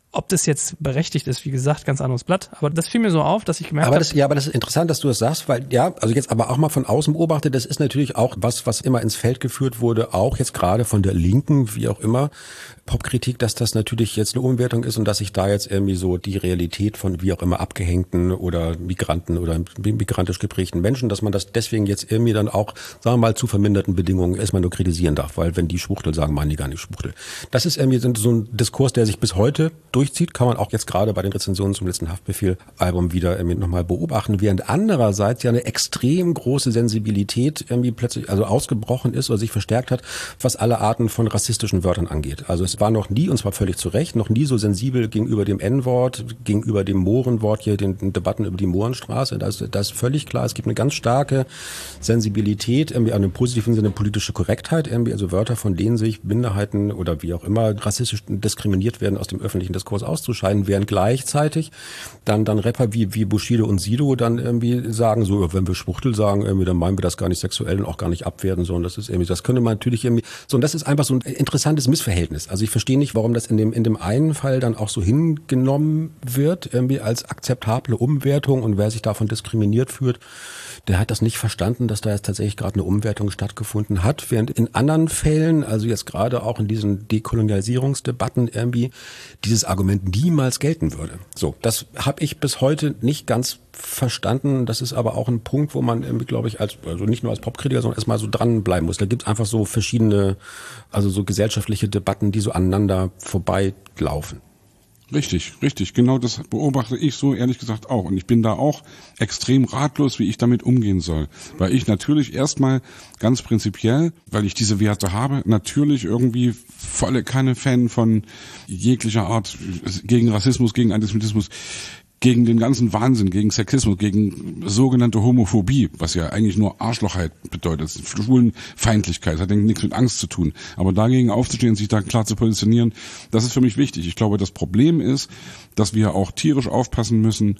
Ob das jetzt berechtigt ist, wie gesagt, ganz anderes Blatt. Aber das fiel mir so auf, dass ich gemerkt habe. Ja, aber das ist interessant, dass du das sagst, weil ja, also jetzt aber auch mal von außen beobachtet, das ist natürlich auch was, was immer ins Feld geführt wurde, auch jetzt gerade von der Linken, wie auch immer, Popkritik, dass das natürlich jetzt eine Umwertung ist und dass sich da jetzt irgendwie so die Realität von wie auch immer abgehängten oder Migranten oder migrantisch geprägten Menschen, dass man das deswegen jetzt irgendwie dann auch, sagen wir mal, zu verminderten Bedingungen erstmal nur kritisieren darf, weil wenn die Schwuchtel sagen, meinen die gar nicht Schwuchtel. Das ist irgendwie so ein Diskurs, der sich bis heute durchzieht, kann man auch jetzt gerade bei den Rezensionen zum letzten Haftbefehl-Album wieder irgendwie nochmal beobachten, während andererseits ja eine extrem große Sensibilität irgendwie plötzlich also ausgebrochen ist oder sich verstärkt hat, was alle Arten von rassistischen Wörtern angeht. Also es war noch nie, und zwar völlig zu Recht, noch nie so sensibel gegenüber dem N-Wort, gegenüber dem Mohrenwort hier, den, den Debatten über die Mohrenstraße. Da ist, da ist völlig klar, es gibt eine ganz starke Sensibilität, irgendwie an dem positiven Sinne politische Korrektheit, irgendwie also Wörter, von denen sich Minderheiten oder wie auch immer rassistisch diskriminiert werden, aus dem öffentlichen Diskurs auszuscheiden, während gleichzeitig dann dann Rapper wie wie Bushido und Sido dann irgendwie sagen, so wenn wir Schwuchtel sagen, irgendwie dann meinen wir das gar nicht sexuell und auch gar nicht abwerten, so und das ist irgendwie, das könnte man natürlich irgendwie, so und das ist einfach so ein interessantes Missverhältnis. Also ich verstehe nicht, warum das in dem in dem einen Fall dann auch so hingenommen wird, irgendwie als akzeptable Umwertung, und wer sich davon diskriminiert fühlt, der hat das nicht verstanden, dass da jetzt tatsächlich gerade eine Umwertung stattgefunden hat, während in anderen Fällen, also jetzt gerade auch in diesen Dekolonialisierungsdebatten irgendwie dieses Argument niemals gelten würde. So, das habe ich bis heute nicht ganz verstanden. Das ist aber auch ein Punkt, wo man irgendwie, glaube ich, als also nicht nur als Popkritiker, sondern erstmal so dranbleiben muss. Da gibt es einfach so verschiedene, also so gesellschaftliche Debatten, die so aneinander vorbeilaufen. Richtig, richtig. Genau das beobachte ich so ehrlich gesagt auch. Und ich bin da auch extrem ratlos, wie ich damit umgehen soll. Weil ich natürlich erstmal ganz prinzipiell, weil ich diese Werte habe, natürlich irgendwie volle Kanne Fan von jeglicher Art gegen Rassismus, gegen Antisemitismus, gegen den ganzen Wahnsinn, gegen Sexismus, gegen sogenannte Homophobie, was ja eigentlich nur Arschlochheit bedeutet, Schwulenfeindlichkeit, das hat nichts mit Angst zu tun. Aber dagegen aufzustehen, sich da klar zu positionieren, das ist für mich wichtig. Ich glaube, das Problem ist, dass wir auch tierisch aufpassen müssen,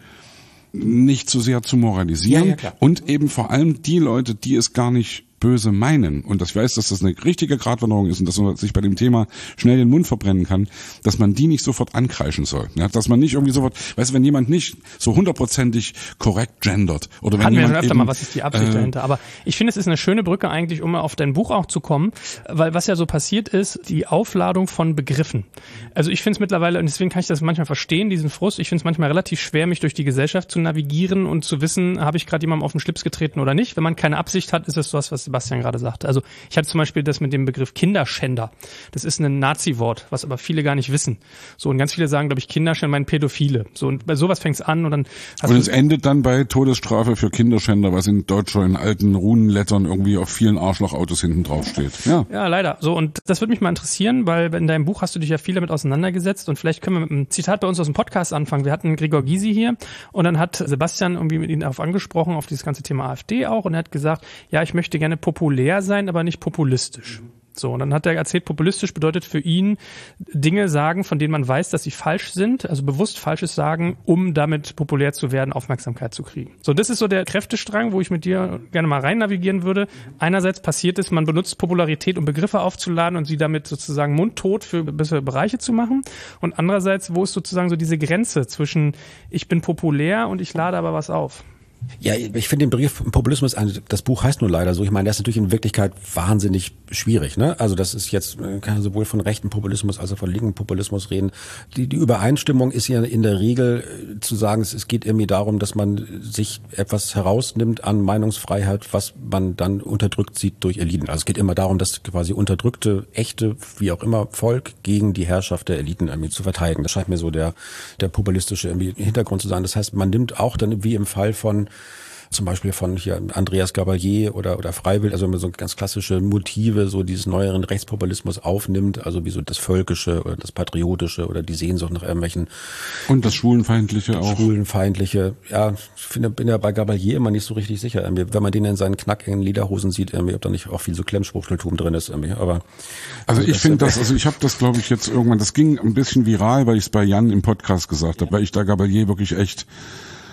nicht zu sehr zu moralisieren, ja, ja, klar. Und eben vor allem die Leute, die es gar nicht böse meinen, und das weiß, dass das eine richtige Gratwanderung ist und dass man sich bei dem Thema schnell den Mund verbrennen kann, dass man die nicht sofort ankreischen soll. Ja, dass man nicht irgendwie sofort, weißt du, wenn jemand nicht so hundertprozentig korrekt gendert oder wenn Hatten jemand wir schon öfter eben, mal, was ist die Absicht äh, dahinter? Aber ich finde, es ist eine schöne Brücke eigentlich, um auf dein Buch auch zu kommen, weil was ja so passiert ist, die Aufladung von Begriffen. Also ich finde es mittlerweile, und deswegen kann ich das manchmal verstehen, diesen Frust, ich finde es manchmal relativ schwer, mich durch die Gesellschaft zu navigieren und zu wissen, habe ich gerade jemandem auf den Schlips getreten oder nicht. Wenn man keine Absicht hat, ist es das, was Sebastian gerade sagte. Also ich hatte zum Beispiel das mit dem Begriff Kinderschänder. Das ist ein Nazi-Wort, was aber viele gar nicht wissen. So, und ganz viele sagen, glaube ich, Kinderschänder meinen Pädophile. So, und bei sowas fängt's an und dann hast Und du es endet dann bei Todesstrafe für Kinderschänder, was in Deutscher in alten Runenlettern irgendwie auf vielen Arschlochautos hinten drauf steht. Ja. Ja, leider. So, und das würde mich mal interessieren, weil in deinem Buch hast du dich ja viel damit auseinandergesetzt und vielleicht können wir mit einem Zitat bei uns aus dem Podcast anfangen. Wir hatten Gregor Gysi hier und dann hat Sebastian irgendwie mit ihm darauf angesprochen, auf dieses ganze Thema AfD auch, und er hat gesagt, ja, ich möchte gerne populär sein, aber nicht populistisch. So, und dann hat er erzählt, populistisch bedeutet für ihn Dinge sagen, von denen man weiß, dass sie falsch sind, also bewusst Falsches sagen, um damit populär zu werden, Aufmerksamkeit zu kriegen. So, das ist so der Kräftestrang, wo ich mit dir gerne mal rein navigieren würde. Einerseits passiert es, man benutzt Popularität, um Begriffe aufzuladen und sie damit sozusagen mundtot für bessere Bereiche zu machen. Und andererseits, wo ist sozusagen so diese Grenze zwischen ich bin populär und ich lade aber was auf? Ja, ich finde den Begriff Populismus, das Buch heißt nur leider so, ich meine, das ist natürlich in Wirklichkeit wahnsinnig schwierig, ne? Also das ist jetzt, man kann sowohl von rechten Populismus als auch von linken Populismus reden. Die, die Übereinstimmung ist ja in der Regel zu sagen, es, es geht irgendwie darum, dass man sich etwas herausnimmt an Meinungsfreiheit, was man dann unterdrückt sieht durch Eliten. Also es geht immer darum, das quasi unterdrückte, echte, wie auch immer, Volk gegen die Herrschaft der Eliten irgendwie zu verteidigen. Das scheint mir so der, der populistische irgendwie Hintergrund zu sein. Das heißt, man nimmt auch dann, wie im Fall von zum Beispiel von hier Andreas Gabalier oder oder Freiwild, also wenn man so ganz klassische Motive so dieses neueren Rechtspopulismus aufnimmt, also wie so das Völkische oder das Patriotische oder die Sehnsucht nach irgendwelchen und das Schwulenfeindliche auch. Schwulenfeindliche, ja, ich finde, bin ja bei Gabalier immer nicht so richtig sicher, wenn man den in seinen knackigen Lederhosen sieht, ob da nicht auch viel so Klemmspruchteltum drin ist, irgendwie. Aber also ich finde das, also ich habe das, glaube ich, jetzt irgendwann, das ging ein bisschen viral, weil ich es bei Jan im Podcast gesagt habe, weil ich da Gabalier wirklich echt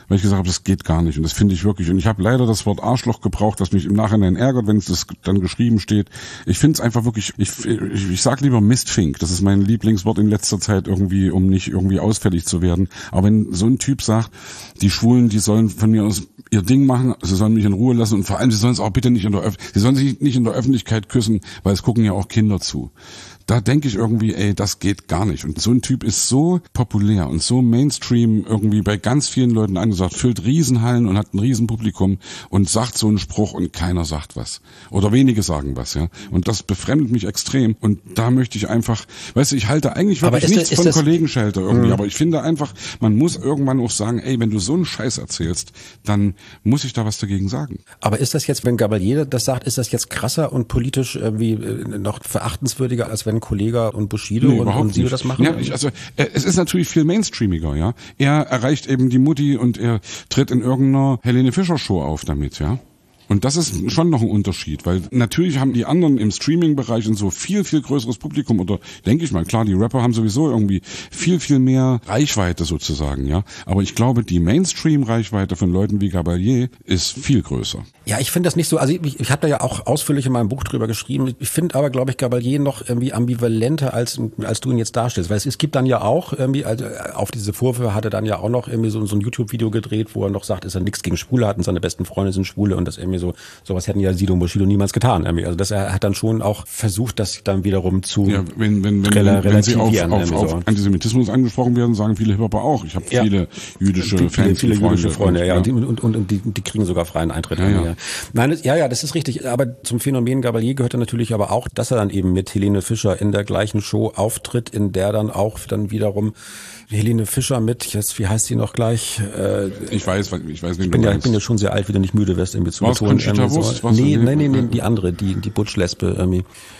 weil ich gesagt habe, das geht gar nicht und das finde ich wirklich. Und ich habe leider das Wort Arschloch gebraucht, das mich im Nachhinein ärgert, wenn es das dann geschrieben steht. Ich finde es einfach wirklich, ich, ich, ich sage lieber Mistfink, das ist mein Lieblingswort in letzter Zeit irgendwie, um nicht irgendwie ausfällig zu werden. Aber wenn so ein Typ sagt, die Schwulen, die sollen von mir aus ihr Ding machen, sie sollen mich in Ruhe lassen und vor allem, sie sollen es auch bitte nicht in der Öf- sie sollen sich nicht in der Öffentlichkeit küssen, weil es gucken ja auch Kinder zu. Da denke ich irgendwie, ey, das geht gar nicht. Und so ein Typ ist so populär und so Mainstream irgendwie bei ganz vielen Leuten angesagt, füllt Riesenhallen und hat ein Riesenpublikum und sagt so einen Spruch und keiner sagt was. Oder wenige sagen was, ja. Und das befremdet mich extrem. Und da möchte ich einfach, weißt du, ich halte eigentlich wirklich nichts das, von das, Kollegenschelte irgendwie, mh. aber ich finde einfach, man muss irgendwann auch sagen, ey, wenn du so einen Scheiß erzählst, dann muss ich da was dagegen sagen. Aber ist das jetzt, wenn Gabalier das sagt, ist das jetzt krasser und politisch irgendwie noch verachtenswürdiger, als wenn Kollega und Bushido nee, und, und Sido das machen? Ja, ich, also äh, es ist natürlich viel mainstreamiger, ja. Er erreicht eben die Mutti und er tritt in irgendeiner Helene Fischer Show auf damit, ja. Und das ist schon noch ein Unterschied, weil natürlich haben die anderen im Streaming-Bereich und so viel, viel größeres Publikum oder denke ich mal, klar, die Rapper haben sowieso irgendwie viel, viel mehr Reichweite sozusagen, ja. Aber ich glaube, die Mainstream-Reichweite von Leuten wie Gabalier ist viel größer. Ja, ich finde das nicht so, also ich, ich habe da ja auch ausführlich in meinem Buch drüber geschrieben. Ich finde aber, glaube ich, Gabalier noch irgendwie ambivalenter, als als du ihn jetzt darstellst. Weil es, es gibt dann ja auch irgendwie, also auf diese Vorwürfe hat er dann ja auch noch irgendwie so, so ein YouTube-Video gedreht, wo er noch sagt, ist er nichts gegen Schwule hat und seine besten Freunde sind Schwule und das irgendwie so, sowas hätten ja Sido und Bushido niemals getan. Irgendwie. Also das, er hat dann schon auch versucht, das dann wiederum zu ja, wenn, wenn, wenn, rela- wenn sie auf, auf, so. auf Antisemitismus angesprochen werden, sagen viele Hip-Hopper auch. Ich habe ja. viele jüdische viele, Fans viele und Freunde. jüdische Freunde, und, ja, ja. und, und, und, und die, die kriegen sogar freien Eintritt. Ja, ja. Nein, das, ja, ja, das ist richtig. Aber zum Phänomen Gabalier gehört dann natürlich aber auch, dass er dann eben mit Helene Fischer in der gleichen Show auftritt, in der dann auch dann wiederum Helene Fischer mit, jetzt, wie heißt sie noch gleich? Äh, ich weiß, ich weiß, wen ich bin du ja, meinst. Ich bin ja schon sehr alt, wie du nicht müde wirst, irgendwie zu War's betonen. Conchita Wurst? So. Was Nee, denn? nein, nein, nein, die andere, die, die Butch-Lesbe irgendwie.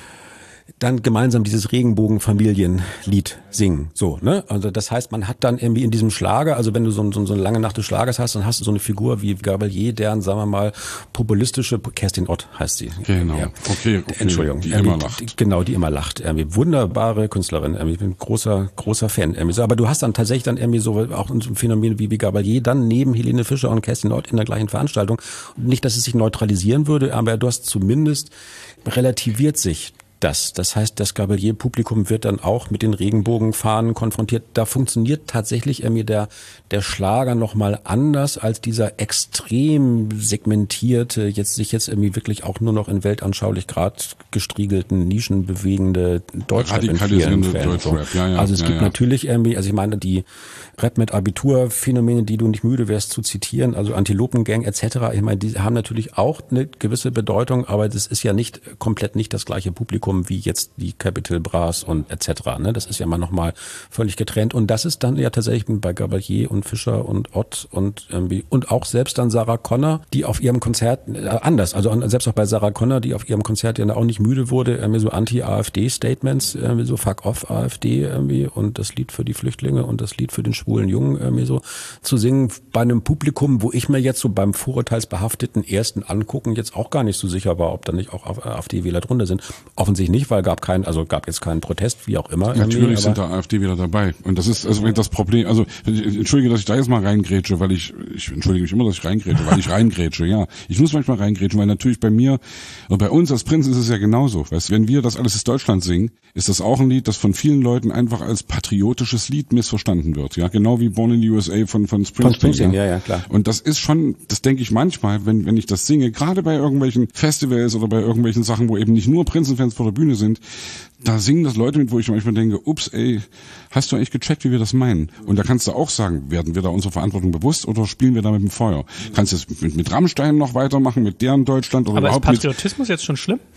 Dann gemeinsam dieses Regenbogen-Familienlied singen. So, ne? Also das heißt, man hat dann irgendwie in diesem Schlager, also wenn du so, so, so eine lange Nacht des Schlagers hast, dann hast du so eine Figur wie Gabalier, deren, sagen wir mal, populistische, Kerstin Ott heißt sie. Genau, ja. okay, okay. Entschuldigung. Die irgendwie, immer lacht. Die, genau, die immer lacht. Irgendwie wunderbare Künstlerin. Irgendwie. Ich bin ein großer, großer Fan. Irgendwie so. Aber du hast dann tatsächlich dann irgendwie so auch ein Phänomen wie, wie Gabalier dann neben Helene Fischer und Kerstin Ott in der gleichen Veranstaltung. Nicht, dass es sich neutralisieren würde, aber du hast zumindest relativiert sich das. Das heißt, das Gabalier-Publikum wird dann auch mit den Regenbogenfahnen konfrontiert. Da funktioniert tatsächlich irgendwie der, der Schlager nochmal anders als dieser extrem segmentierte, jetzt sich jetzt irgendwie wirklich auch nur noch in weltanschaulich grad gestriegelten, nischenbewegende Deutschrap in vielen Fällen. Deutschrap. Ja, ja, also es ja, gibt ja. natürlich irgendwie, also ich meine, die Rap mit Abitur-Phänomene, die du nicht müde wärst zu zitieren, also Antilopengang et cetera. Ich meine, die haben natürlich auch eine gewisse Bedeutung, aber das ist ja nicht komplett nicht das gleiche Publikum wie jetzt die Capital Bras und et cetera. Ne? Das ist ja mal nochmal völlig getrennt. Und das ist dann ja tatsächlich bei Gabalier und Fischer und Ott und irgendwie und auch selbst dann Sarah Connor, die auf ihrem Konzert äh, anders, also an, selbst auch bei Sarah Connor, die auf ihrem Konzert ja auch nicht müde wurde, irgendwie so Anti-AfD-Statements, irgendwie so Fuck off AfD irgendwie und das Lied für die Flüchtlinge und das Lied für den schwulen Jungen irgendwie so zu singen bei einem Publikum, wo ich mir jetzt so beim vorurteilsbehafteten ersten Angucken jetzt auch gar nicht so sicher war, ob da nicht auch AfD-Wähler drunter sind. Offensichtlich nicht, weil gab keinen, also gab jetzt keinen Protest, wie auch immer. Natürlich sind da AfD wieder dabei. Und das ist also das Problem. Also entschuldige, dass ich da jetzt mal reingrätsche, weil ich, ich entschuldige mich immer, dass ich reingrätsche, weil ich reingrätsche, ja. Ich muss manchmal reingrätschen, weil natürlich bei mir und bei uns als Prinz ist es ja genauso. Weißt, wenn wir das alles ist Deutschland singen, ist das auch ein Lied, das von vielen Leuten einfach als patriotisches Lied missverstanden wird. Ja, genau wie Born in the U S A von, von Springsteen. Von Springsteen, ja, ja, klar. Und das ist schon, das denke ich manchmal, wenn, wenn ich das singe, gerade bei irgendwelchen Festivals oder bei irgendwelchen Sachen, wo eben nicht nur Prinzenfans vor der Bühne sind, da singen das Leute mit, wo ich manchmal denke, ups, ey, hast du eigentlich gecheckt, wie wir das meinen? Und da kannst du auch sagen, werden wir da unserer Verantwortung bewusst oder spielen wir da mit dem Feuer? Kannst du es mit, mit Rammstein noch weitermachen, mit deren Deutschland oder Aber überhaupt ist Patriotismus jetzt schon schlimm?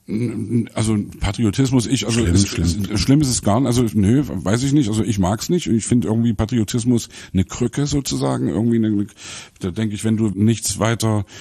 Also Patriotismus, ich, also schlimm, ist, schlimm. Ist, schlimm ist es gar nicht, also nö, weiß ich nicht, also ich mag's nicht und ich finde irgendwie Patriotismus eine Krücke sozusagen, irgendwie eine, da denke ich, wenn du nichts weiter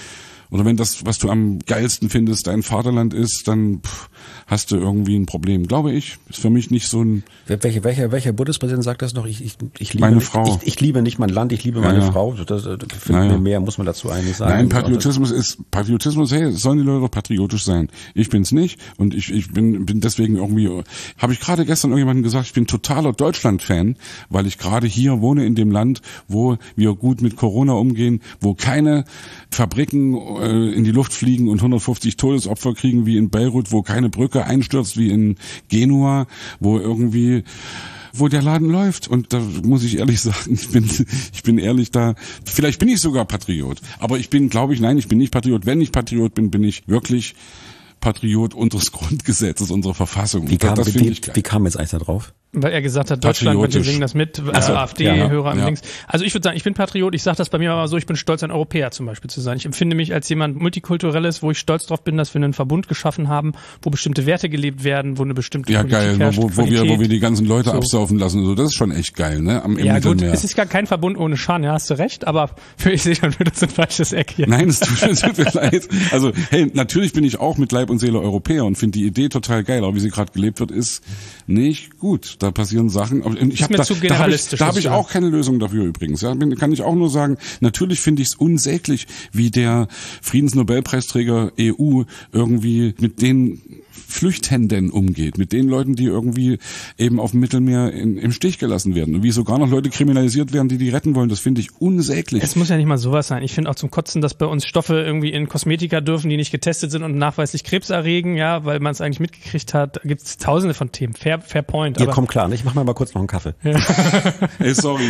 oder wenn das, was du am geilsten findest, dein Vaterland ist, dann pff, hast du irgendwie ein Problem. Glaube ich, ist für mich nicht so ein... Welcher, welcher, welcher Bundespräsident sagt das noch? Ich, ich, ich liebe meine nicht, Frau. Ich, ich liebe nicht mein Land, ich liebe meine ja, ja. Frau. Das, das finde ja, ja. mehr muss man dazu eigentlich sagen. Nein, Patriotismus ist, Patriotismus, hey, sollen die Leute doch patriotisch sein. Ich bin's nicht und ich, ich bin, bin deswegen irgendwie, habe ich gerade gestern irgendjemandem gesagt, ich bin totaler Deutschland-Fan, weil ich gerade hier wohne in dem Land, wo wir gut mit Corona umgehen, wo keine Fabriken äh, in die Luft fliegen und hundertfünfzig Todesopfer kriegen wie in Beirut, wo keine Brücke einstürzt wie in Genua, wo irgendwie wo der Laden läuft. Und da muss ich ehrlich sagen, ich bin ich bin ehrlich da, vielleicht bin ich sogar Patriot, aber ich bin, glaube ich, nein, ich bin nicht Patriot. Wenn ich Patriot bin, bin ich wirklich Patriot unseres Grundgesetzes, unserer Verfassung. Wie kam, das wie, ich geil. wie kam jetzt eigentlich da drauf? Weil er gesagt hat, Deutschland, wir singen das mit, also ja, AfD-Hörer ja, am ja. Links. Also ich würde sagen, ich bin Patriot, ich sage das bei mir aber so, ich bin stolz, ein Europäer zum Beispiel zu sein. Ich empfinde mich als jemand Multikulturelles, wo ich stolz drauf bin, dass wir einen Verbund geschaffen haben, wo bestimmte Werte gelebt werden, wo eine bestimmte ja, Politik geil, herrscht, wo, wo wir, wo wir die ganzen Leute so. absaufen lassen, so, das ist schon echt geil, ne, am, im ja, Mittelmeer. Gut, es ist gar kein Verbund ohne Scham, ja, hast du recht, aber für ich sehe schon wieder so ein falsches Eck hier. Nein, es tut, es tut mir leid. Also, hey, natürlich bin ich auch mit Leib und Seele Europäer und finde die Idee total geil, aber wie sie gerade gelebt wird, ist nicht gut. Da passieren Sachen. Ich hab mir da, zu da habe ich, generalistisch, da hab ich das auch keine Lösung dafür übrigens. Ja, kann ich auch nur sagen, natürlich finde ich es unsäglich, wie der Friedensnobelpreisträger E U irgendwie mit den Flüchtenden umgeht, mit den Leuten, die irgendwie eben auf dem Mittelmeer in, im Stich gelassen werden. Und wie sogar noch Leute kriminalisiert werden, die die retten wollen, das finde ich unsäglich. Es muss ja nicht mal sowas sein. Ich finde auch zum Kotzen, dass bei uns Stoffe irgendwie in Kosmetika dürfen, die nicht getestet sind und nachweislich Krebs erregen, ja, weil man es eigentlich mitgekriegt hat. Da gibt es tausende von Themen. Fair, fair point. Ja, komm klar, ich mach mal mal kurz noch einen Kaffee. Ja. Hey, sorry.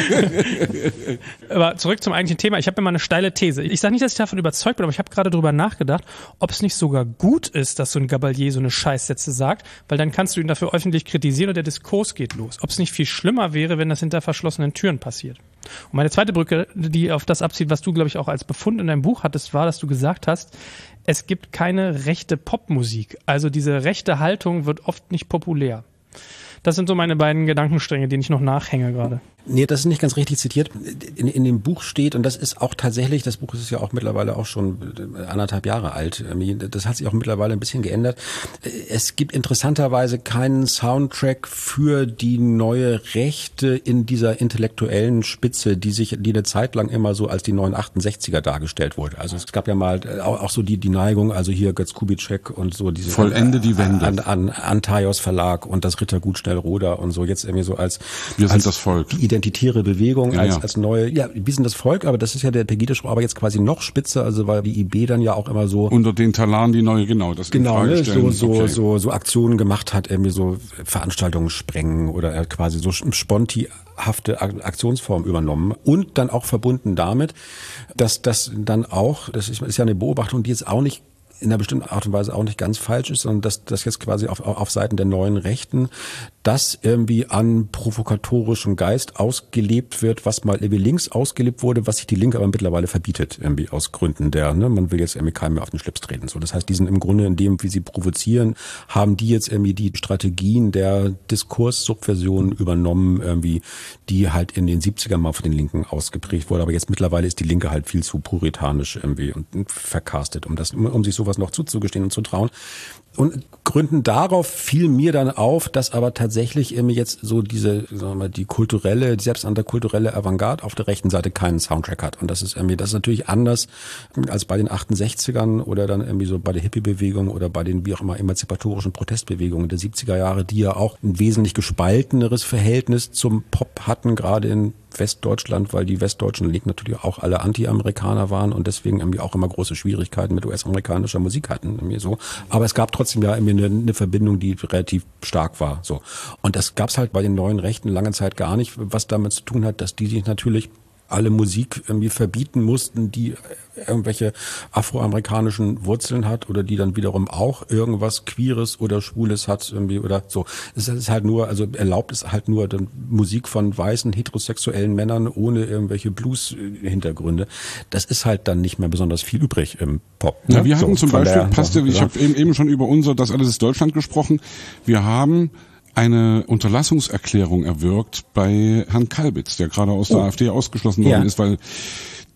Aber zurück zum eigentlichen Thema. Ich habe immer eine steile These. Ich sage nicht, dass ich davon überzeugt bin, aber ich habe gerade drüber nachgedacht, ob es nicht sogar gut ist, dass so ein Gabalier so eine Scheißsätze sagt, weil dann kannst du ihn dafür öffentlich kritisieren und der Diskurs geht los. Ob es nicht viel schlimmer wäre, wenn das hinter verschlossenen Türen passiert. Und meine zweite Brücke, die auf das abzieht, was du, glaube ich, auch als Befund in deinem Buch hattest, war, dass du gesagt hast, es gibt keine rechte Popmusik. Also diese rechte Haltung wird oft nicht populär. Das sind so meine beiden Gedankenstränge, denen ich noch nachhänge gerade. Nee, das ist nicht ganz richtig zitiert. In, in dem Buch steht, und das ist auch tatsächlich, das Buch ist ja auch mittlerweile auch schon anderthalb Jahre alt. Das hat sich auch mittlerweile ein bisschen geändert. Es gibt interessanterweise keinen Soundtrack für die neue Rechte in dieser intellektuellen Spitze, die sich, die eine Zeit lang immer so als die neuen achtundsechziger dargestellt wurde. Also es gab ja mal auch, auch so die, die Neigung, also hier Götz Kubitschek und so diese Vollende die Wende an, an Antaios Verlag und das Rittergut Schnellroda und so jetzt irgendwie so als wir sind als das Volk. Identitäre Bewegung ja, als ja. als neue, ja, wir sind das Volk, aber das ist ja der Pegida-Spruch, aber jetzt quasi noch spitzer, also weil die I B dann ja auch immer so unter den Talaren die neue, genau, das genau, ne, so so okay. so so Aktionen gemacht hat, irgendwie so Veranstaltungen sprengen oder er hat quasi so sponti-hafte Aktionsform übernommen und dann auch verbunden damit, dass das dann auch, das ist, ist ja eine Beobachtung, die jetzt auch nicht in einer bestimmten Art und Weise auch nicht ganz falsch ist, sondern dass das jetzt quasi auf, auf Seiten der neuen Rechten das irgendwie an provokatorischem Geist ausgelebt wird, was mal irgendwie links ausgelebt wurde, was sich die Linke aber mittlerweile verbietet, irgendwie aus Gründen der, ne, man will jetzt irgendwie keinem mehr auf den Schlips treten. So, das heißt, die sind im Grunde in dem, wie sie provozieren, haben die jetzt irgendwie die Strategien der Diskurssubversion übernommen, irgendwie, die halt in den siebzigern mal von den Linken ausgeprägt wurde. Aber jetzt mittlerweile ist die Linke halt viel zu puritanisch irgendwie und vercastet, um das, um, um sich sowas noch zuzugestehen und zu trauen. Und Gründen darauf fiel mir dann auf, dass aber tatsächlich irgendwie jetzt so diese, sagen wir mal, die kulturelle, die selbsternannte kulturelle Avantgarde auf der rechten Seite keinen Soundtrack hat. Und das ist irgendwie, das ist natürlich anders als bei den achtundsechzigern oder dann irgendwie so bei der Hippie-Bewegung oder bei den, wie auch immer, emanzipatorischen Protestbewegungen der siebziger Jahre, die ja auch ein wesentlich gespalteneres Verhältnis zum Pop hatten, gerade in Westdeutschland, weil die westdeutschen Linken natürlich auch alle Anti-Amerikaner waren und deswegen irgendwie auch immer große Schwierigkeiten mit U S-amerikanischer Musik hatten, irgendwie so. Aber es gab trotzdem ja irgendwie eine, eine Verbindung, die relativ stark war, so. Und das gab's halt bei den neuen Rechten lange Zeit gar nicht, was damit zu tun hat, dass die sich natürlich alle Musik irgendwie verbieten mussten, die irgendwelche afroamerikanischen Wurzeln hat oder die dann wiederum auch irgendwas Queeres oder Schwules hat irgendwie oder so. Es ist halt nur, also erlaubt ist halt nur dann Musik von weißen heterosexuellen Männern ohne irgendwelche Blues-Hintergründe. Das ist halt dann nicht mehr besonders viel übrig im Pop. Ja, ne? wir hatten so, zum Beispiel, der, passt ja, ich habe eben, eben schon über unser Das alles ist Deutschland gesprochen. Wir haben eine Unterlassungserklärung erwirkt bei Herrn Kalbitz, der gerade aus der oh. AfD ausgeschlossen worden ja. ist, weil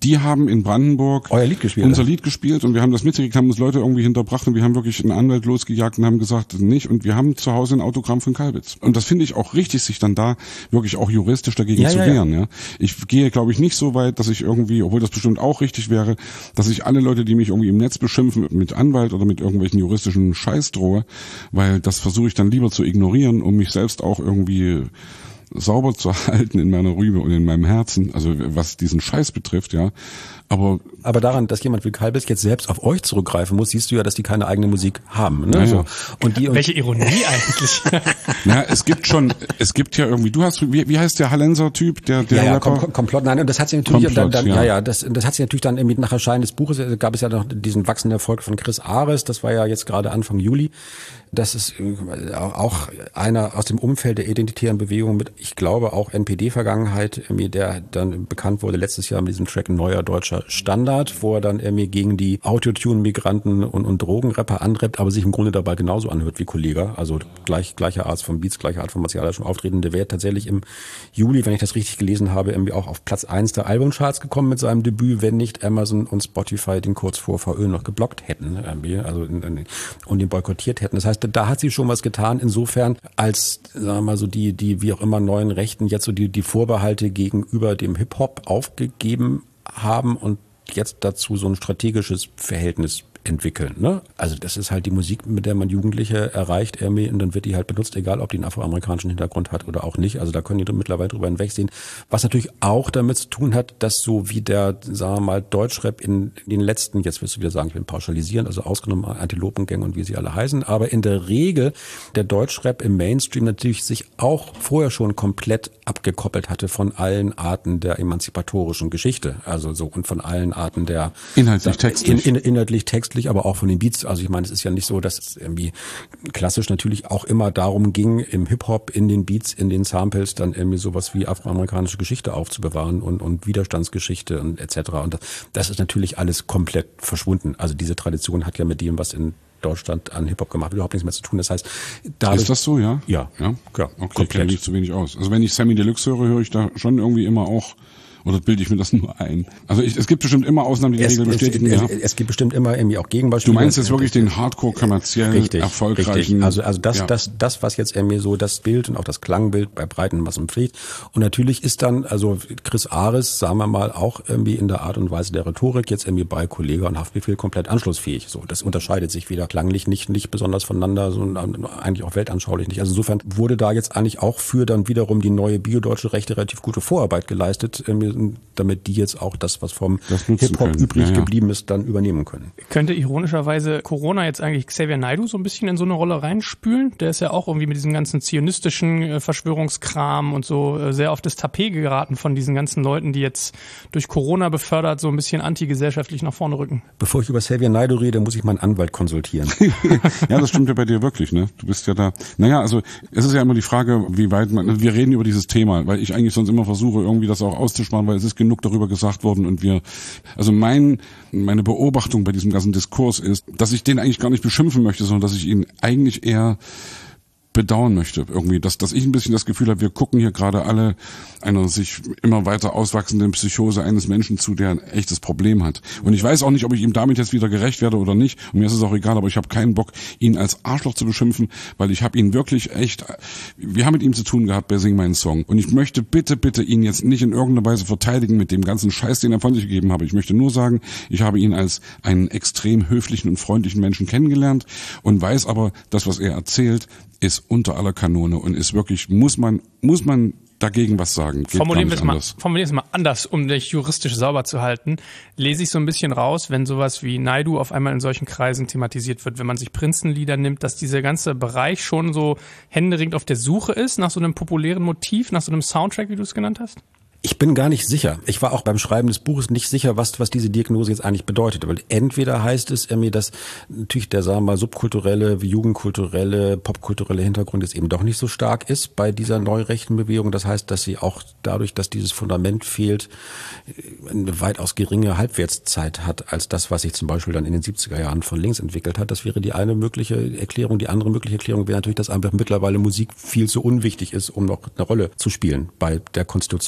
die haben in Brandenburg Euer Lied gespielt, unser oder? Lied gespielt und wir haben das mitgekriegt, haben uns Leute irgendwie hinterbracht und wir haben wirklich einen Anwalt losgejagt und haben gesagt, nicht, und wir haben zu Hause ein Autogramm von Kalbitz. Und das finde ich auch richtig, sich dann da wirklich auch juristisch dagegen Ja, zu ja, wehren. Ja. Ich gehe, glaube ich, nicht so weit, dass ich irgendwie, obwohl das bestimmt auch richtig wäre, dass ich alle Leute, die mich irgendwie im Netz beschimpfen, mit Anwalt oder mit irgendwelchen juristischen Scheiß drohe, weil das versuche ich dann lieber zu ignorieren, um mich selbst auch irgendwie sauber zu halten in meiner Rübe und in meinem Herzen, also was diesen Scheiß betrifft, ja. Aber Aber daran, dass jemand wie Kalbitz jetzt selbst auf euch zurückgreifen muss, siehst du ja, dass die keine eigene Musik haben. Ne? Ja, so. ja. Und die, und Welche Ironie eigentlich. ja, es gibt schon, es gibt ja irgendwie, du hast, wie, wie heißt der Hallenser-Typ, der, der ja, ja, Rapper? Kom Komplott, nein, und das hat sich natürlich, Komplott, dann, dann, ja. ja, ja, das, das hat sich natürlich dann irgendwie nach Erscheinen des Buches, äh, gab es ja noch diesen wachsenden Erfolg von Chris Ares, das war ja jetzt gerade Anfang Juli. Das ist äh, auch einer aus dem Umfeld der identitären Bewegung mit, ich glaube, auch N P D-Vergangenheit, der dann bekannt wurde letztes Jahr mit diesem Track Neuer Deutscher Standard, wo er dann irgendwie gegen die Autotune-Migranten und, und Drogenrapper anrappt, aber sich im Grunde dabei genauso anhört wie Kollega. Also gleich, gleiche Art von Beats, gleiche Art von martialischem Auftreten. Der wäre tatsächlich im Juli, wenn ich das richtig gelesen habe, irgendwie auch auf Platz eins der Albumcharts gekommen mit seinem Debüt, wenn nicht Amazon und Spotify den kurz vor V Ö noch geblockt hätten, irgendwie, also und den boykottiert hätten. Das heißt, da hat sie schon was getan, insofern als, sagen wir mal so, die, die wie auch immer neuen Rechten jetzt so die, die Vorbehalte gegenüber dem Hip-Hop aufgegeben haben und jetzt dazu so ein strategisches Verhältnis entwickeln. Ne? Also das ist halt die Musik, mit der man Jugendliche erreicht, irgendwie, und dann wird die halt benutzt, egal ob die einen afroamerikanischen Hintergrund hat oder auch nicht. Also da können die mittlerweile drüber hinwegsehen. Was natürlich auch damit zu tun hat, dass so wie der, sagen wir mal, Deutschrap in den letzten, jetzt wirst du wieder sagen, ich will pauschalisieren, also ausgenommen Antilopengänge und wie sie alle heißen, aber in der Regel der Deutschrap im Mainstream natürlich sich auch vorher schon komplett abgekoppelt hatte von allen Arten der emanzipatorischen Geschichte. Also so und von allen Arten der Inhaltlich, textlich. In, in, inhaltlich, textlich, aber auch von den Beats. Also ich meine, es ist ja nicht so, dass es irgendwie klassisch natürlich auch immer darum ging, im Hip-Hop, in den Beats, in den Samples dann irgendwie sowas wie afroamerikanische Geschichte aufzubewahren und, und Widerstandsgeschichte und et cetera. Und das, das ist natürlich alles komplett verschwunden. Also diese Tradition hat ja mit dem, was in Deutschland an Hip-Hop gemacht, überhaupt nichts mehr zu tun. Das heißt, dadurch, ist das so, ja? Ja. Ja, ja okay, kenne ich zu wenig aus. Also wenn ich Sammy Deluxe höre, höre ich da schon irgendwie immer auch, oder bilde ich mir das nur ein? Also ich, es gibt bestimmt immer Ausnahmen, die die es, Regel bestätigen. Es, ja. es, es gibt bestimmt immer irgendwie auch Gegenbeispiele. Du meinst jetzt wirklich den hardcore kommerziell richtig, erfolgreichen? Richtig. Also, also das, ja. das, das, was jetzt irgendwie so das Bild und auch das Klangbild bei breiten Massen pflegt. Und natürlich ist dann, also Chris Ares, sagen wir mal, auch irgendwie in der Art und Weise der Rhetorik jetzt irgendwie bei Kollega und Haftbefehl komplett anschlussfähig. So, das unterscheidet sich wieder klanglich nicht, nicht besonders voneinander, sondern eigentlich auch weltanschaulich nicht. Also insofern wurde da jetzt eigentlich auch für dann wiederum die neue biodeutsche Rechte relativ gute Vorarbeit geleistet, damit die jetzt auch das, was vom Hip-Hop übrig ja, ja. geblieben ist, dann übernehmen können. Könnte ironischerweise Corona jetzt eigentlich Xavier Naidoo so ein bisschen in so eine Rolle reinspülen? Der ist ja auch irgendwie mit diesem ganzen zionistischen äh, Verschwörungskram und so äh, sehr auf das Tapet geraten von diesen ganzen Leuten, die jetzt durch Corona befördert so ein bisschen antigesellschaftlich nach vorne rücken. Bevor ich über Xavier Naidoo rede, muss ich meinen Anwalt konsultieren. Ja, das stimmt ja bei dir wirklich, ne? Du bist ja da. Naja, also es ist ja immer die Frage, wie weit man, wir reden über dieses Thema, weil ich eigentlich sonst immer versuche, irgendwie das auch auszusparen, weil es ist genug darüber gesagt worden und wir, also mein, meine Beobachtung bei diesem ganzen Diskurs ist, dass ich den eigentlich gar nicht beschimpfen möchte, sondern dass ich ihn eigentlich eher bedauern möchte irgendwie, dass, dass ich ein bisschen das Gefühl habe, wir gucken hier gerade alle einer sich immer weiter auswachsenden Psychose eines Menschen zu, der ein echtes Problem hat. Und ich weiß auch nicht, ob ich ihm damit jetzt wieder gerecht werde oder nicht. Und mir ist es auch egal, aber ich habe keinen Bock, ihn als Arschloch zu beschimpfen, weil ich habe ihn wirklich echt, wir haben mit ihm zu tun gehabt bei Sing meinen Song. Und ich möchte bitte, bitte ihn jetzt nicht in irgendeiner Weise verteidigen mit dem ganzen Scheiß, den er von sich gegeben habe. Ich möchte nur sagen, ich habe ihn als einen extrem höflichen und freundlichen Menschen kennengelernt und weiß aber, das, was er erzählt, ist unter aller Kanone und ist wirklich, muss man, muss man dagegen was sagen. Geht formulieren wir es mal, anders. formulieren wir es mal anders, um dich juristisch sauber zu halten. Lese ich so ein bisschen raus, wenn sowas wie Naidoo auf einmal in solchen Kreisen thematisiert wird, wenn man sich Prinzenlieder nimmt, dass dieser ganze Bereich schon so händeringend auf der Suche ist nach so einem populären Motiv, nach so einem Soundtrack, wie du es genannt hast? Ich bin gar nicht sicher. Ich war auch beim Schreiben des Buches nicht sicher, was, was diese Diagnose jetzt eigentlich bedeutet. Weil entweder heißt es irgendwie, dass natürlich der, sagen wir mal, subkulturelle, jugendkulturelle, popkulturelle Hintergrund jetzt eben doch nicht so stark ist bei dieser neurechten Bewegung. Das heißt, dass sie auch dadurch, dass dieses Fundament fehlt, eine weitaus geringe Halbwertszeit hat als das, was sich zum Beispiel dann in den siebziger Jahren von links entwickelt hat. Das wäre die eine mögliche Erklärung. Die andere mögliche Erklärung wäre natürlich, dass einfach mittlerweile Musik viel zu unwichtig ist, um noch eine Rolle zu spielen bei der Konstitution solcher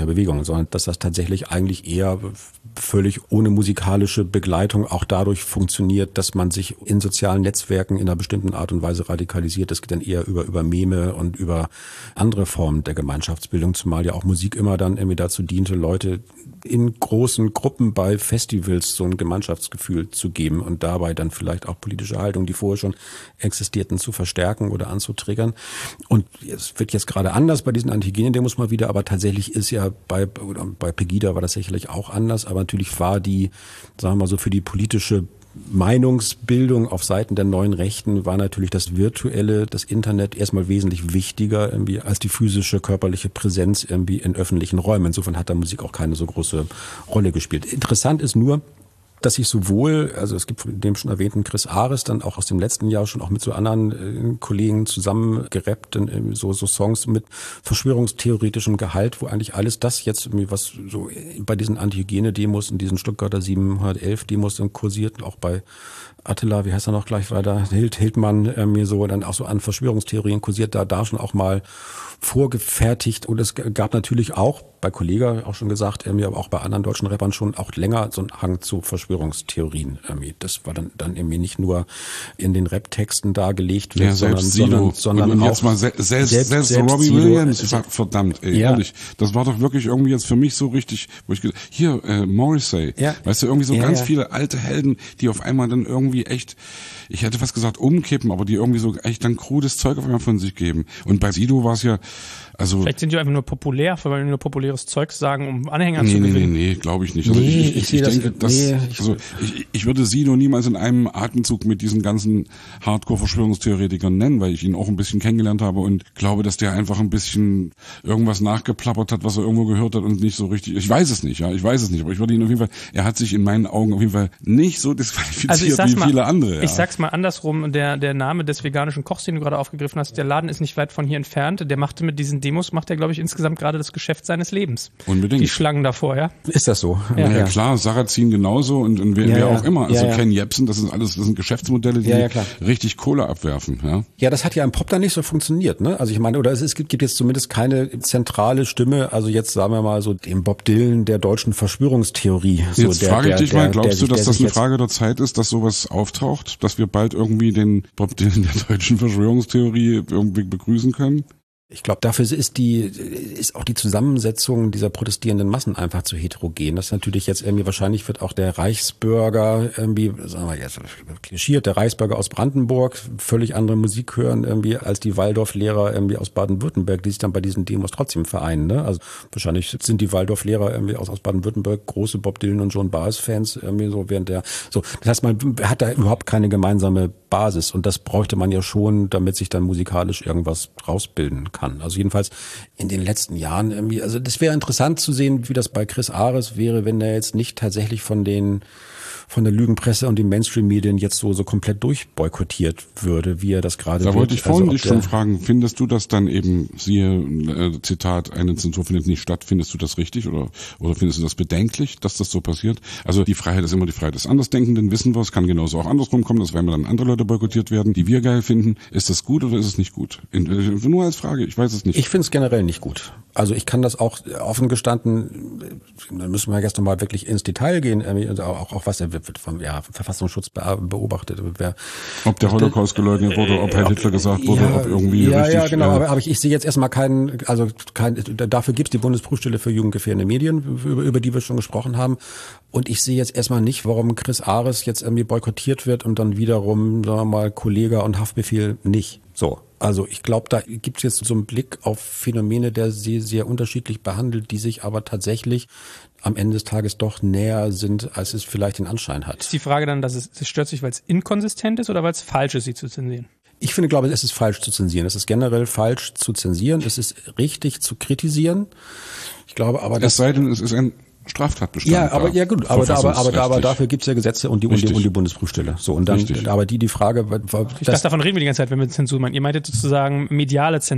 solcher Bewegungen, sondern dass das tatsächlich eigentlich eher völlig ohne musikalische Begleitung auch dadurch funktioniert, dass man sich in sozialen Netzwerken in einer bestimmten Art und Weise radikalisiert. Das geht dann eher über, über Meme und über andere Formen der Gemeinschaftsbildung, zumal ja auch Musik immer dann irgendwie dazu diente, Leute in großen Gruppen bei Festivals so ein Gemeinschaftsgefühl zu geben und dabei dann vielleicht auch politische Haltungen, die vorher schon existierten, zu verstärken oder anzutriggern. Und es wird jetzt gerade anders bei diesen Antihygiene-Demos mal wieder, aber tatsächlich ist ja bei, bei Pegida war das sicherlich auch anders, aber natürlich war die, sagen wir mal so, für die politische Meinungsbildung auf Seiten der neuen Rechten war natürlich das Virtuelle, das Internet erstmal wesentlich wichtiger irgendwie als die physische körperliche Präsenz irgendwie in öffentlichen Räumen. Insofern hat da Musik auch keine so große Rolle gespielt. Interessant ist nur, dass ich sowohl, also es gibt von dem schon erwähnten Chris Ares dann auch aus dem letzten Jahr schon auch mit so anderen äh, Kollegen zusammen gerappt, äh, so, so Songs mit verschwörungstheoretischem Gehalt, wo eigentlich alles das jetzt irgendwie was so bei diesen Antihygiene-Demos und diesen Stuttgarter siebenhundertelf Demos dann kursiert, auch bei Attila, wie heißt er noch gleich weiter, Hild, Hildmann, äh, mir so dann auch so an Verschwörungstheorien kursiert, da, da schon auch mal vorgefertigt. Und es gab natürlich auch, bei Kollega auch schon gesagt, irgendwie, aber auch bei anderen deutschen Rappern schon auch länger so einen Hang zu Verschwörungstheorien. Irgendwie. Das war dann, dann irgendwie nicht nur in den Rap-Texten dargelegt, ja, sondern, Sido. sondern, sondern und auch jetzt mal selbst, selbst, selbst, selbst, selbst Robbie Sido, Williams, äh, verdammt, ey, ja. ehrlich, das war doch wirklich irgendwie jetzt für mich so richtig, wo ich gesagt, hier, äh, Morrissey, ja. weißt du, irgendwie so ja, ganz ja. viele alte Helden, die auf einmal dann irgendwie echt, ich hätte fast gesagt umkippen, aber die irgendwie so echt dann krudes Zeug auf einmal von sich geben. Und bei Sido war es ja, also... Vielleicht sind die einfach nur populär, weil die nur populäres Zeug sagen, um Anhänger nee, zu nee, gewinnen. Nee, nee, glaube ich nicht. Also Nee, ich, ich ich, ich, sehe ich das- denke, dass, nee, ich- also ich, ich würde Sido niemals in einem Atemzug mit diesen ganzen Hardcore-Verschwörungstheoretikern nennen, weil ich ihn auch ein bisschen kennengelernt habe und glaube, dass der einfach ein bisschen irgendwas nachgeplappert hat, was er irgendwo gehört hat und nicht so richtig, ich weiß es nicht, ja, ich weiß es nicht, aber ich würde ihn auf jeden Fall, er hat sich in meinen Augen auf jeden Fall nicht so disqualifiziert Also ich sag's wie mal, viele andere. Ja. Ich sag's mal andersrum, der, der Name des veganischen Kochs, den du gerade aufgegriffen hast, der Laden ist nicht weit von hier entfernt, der machte mit diesen Demos, macht er, glaube ich, insgesamt gerade das Geschäft seines Lebens. Unbedingt. Die Schlangen davor, ja? Ist das so? Ja. Ja, klar, Sarrazin genauso und, und wer, Ja, wer ja. auch immer. Also Ja, ja. Ken Jebsen, das sind alles, das sind Geschäftsmodelle, die Ja, ja, klar. richtig Kohle abwerfen. Ja. Ja, das hat ja im Pop dann nicht so funktioniert, ne? Also ich meine, oder es, es gibt, gibt jetzt zumindest keine zentrale Stimme, also jetzt sagen wir mal so den Bob Dylan der deutschen Verschwörungstheorie. So Jetzt der, frage ich der, dich mal, der, glaubst der, du, dass der das sich eine jetzt- Frage der Zeit ist, dass sowas auftaucht, dass wir bald irgendwie den Bob Dylan der deutschen Verschwörungstheorie irgendwie begrüßen können? Ich glaube, dafür ist die, ist auch die Zusammensetzung dieser protestierenden Massen einfach zu heterogen. Das ist natürlich jetzt irgendwie, wahrscheinlich wird auch der Reichsbürger irgendwie, sagen wir jetzt, klischiert, der Reichsbürger aus Brandenburg völlig andere Musik hören irgendwie als die Waldorflehrer irgendwie aus Baden-Württemberg, die sich dann bei diesen Demos trotzdem vereinen, ne? Also wahrscheinlich sind die Waldorflehrer irgendwie aus, aus Baden-Württemberg große Bob Dylan und Joan Baez Fans irgendwie so während der, so. Das heißt, man hat da überhaupt keine gemeinsame Basis und das bräuchte man ja schon, damit sich dann musikalisch irgendwas rausbilden kann. Also jedenfalls in den letzten Jahren irgendwie, also das wäre interessant zu sehen, wie das bei Chris Ares wäre, wenn er jetzt nicht tatsächlich von den von der Lügenpresse und den Mainstream-Medien jetzt so so komplett durchboykottiert würde, wie er das gerade Da wird. wollte ich vorhin also, dich schon fragen, findest du das dann eben, siehe, äh, Zitat, eine Zensur findet nicht statt, findest du das richtig oder oder findest du das bedenklich, dass das so passiert? Also die Freiheit ist immer die Freiheit des Andersdenkenden, wissen wir, es kann genauso auch andersrum kommen, dass wenn dann andere Leute boykottiert werden, die wir geil finden, ist das gut oder ist es nicht gut? In, äh, nur als Frage, ich weiß es nicht. Ich finde es generell nicht gut. Also ich kann das auch offen gestanden, dann müssen wir jetzt nochmal wirklich ins Detail gehen, also auch, auch was der wird vom ja, Verfassungsschutz beobachtet. Wer, ob der Holocaust geleugnet wurde, ob Herr Hitler gesagt wurde, ja, ob irgendwie ja, richtig... Ja, genau, äh, aber, aber ich, ich sehe jetzt erstmal keinen, also kein, dafür gibt es die Bundesprüfstelle für jugendgefährdende Medien, über, über die wir schon gesprochen haben. Und ich sehe jetzt erstmal nicht, warum Chris Ares jetzt irgendwie boykottiert wird und dann wiederum, sagen wir mal, Kollega und Haftbefehl nicht. So. Also ich glaube, da gibt es jetzt so einen Blick auf Phänomene, der sie sehr unterschiedlich behandelt, die sich aber tatsächlich am Ende des Tages doch näher sind, als es vielleicht den Anschein hat. Ist die Frage dann, dass es, es stört sich, weil es inkonsistent ist oder weil es falsch ist, sie zu zensieren? Ich finde, glaube, es ist falsch zu zensieren. Es ist generell falsch zu zensieren. Es ist richtig zu kritisieren. Ich glaube aber, dass... Es sei denn, es ist ein Straftatbestand. Ja, aber ja gut, aber, aber, aber, aber, aber dafür gibt's ja Gesetze und die, und die, und die Bundesprüfstelle. So, und dann, Richtig. aber die, die Frage, war, Ich dachte, davon reden wir die ganze Zeit, wenn wir Zensur meinen. Ihr meintet sozusagen mediale Zensur.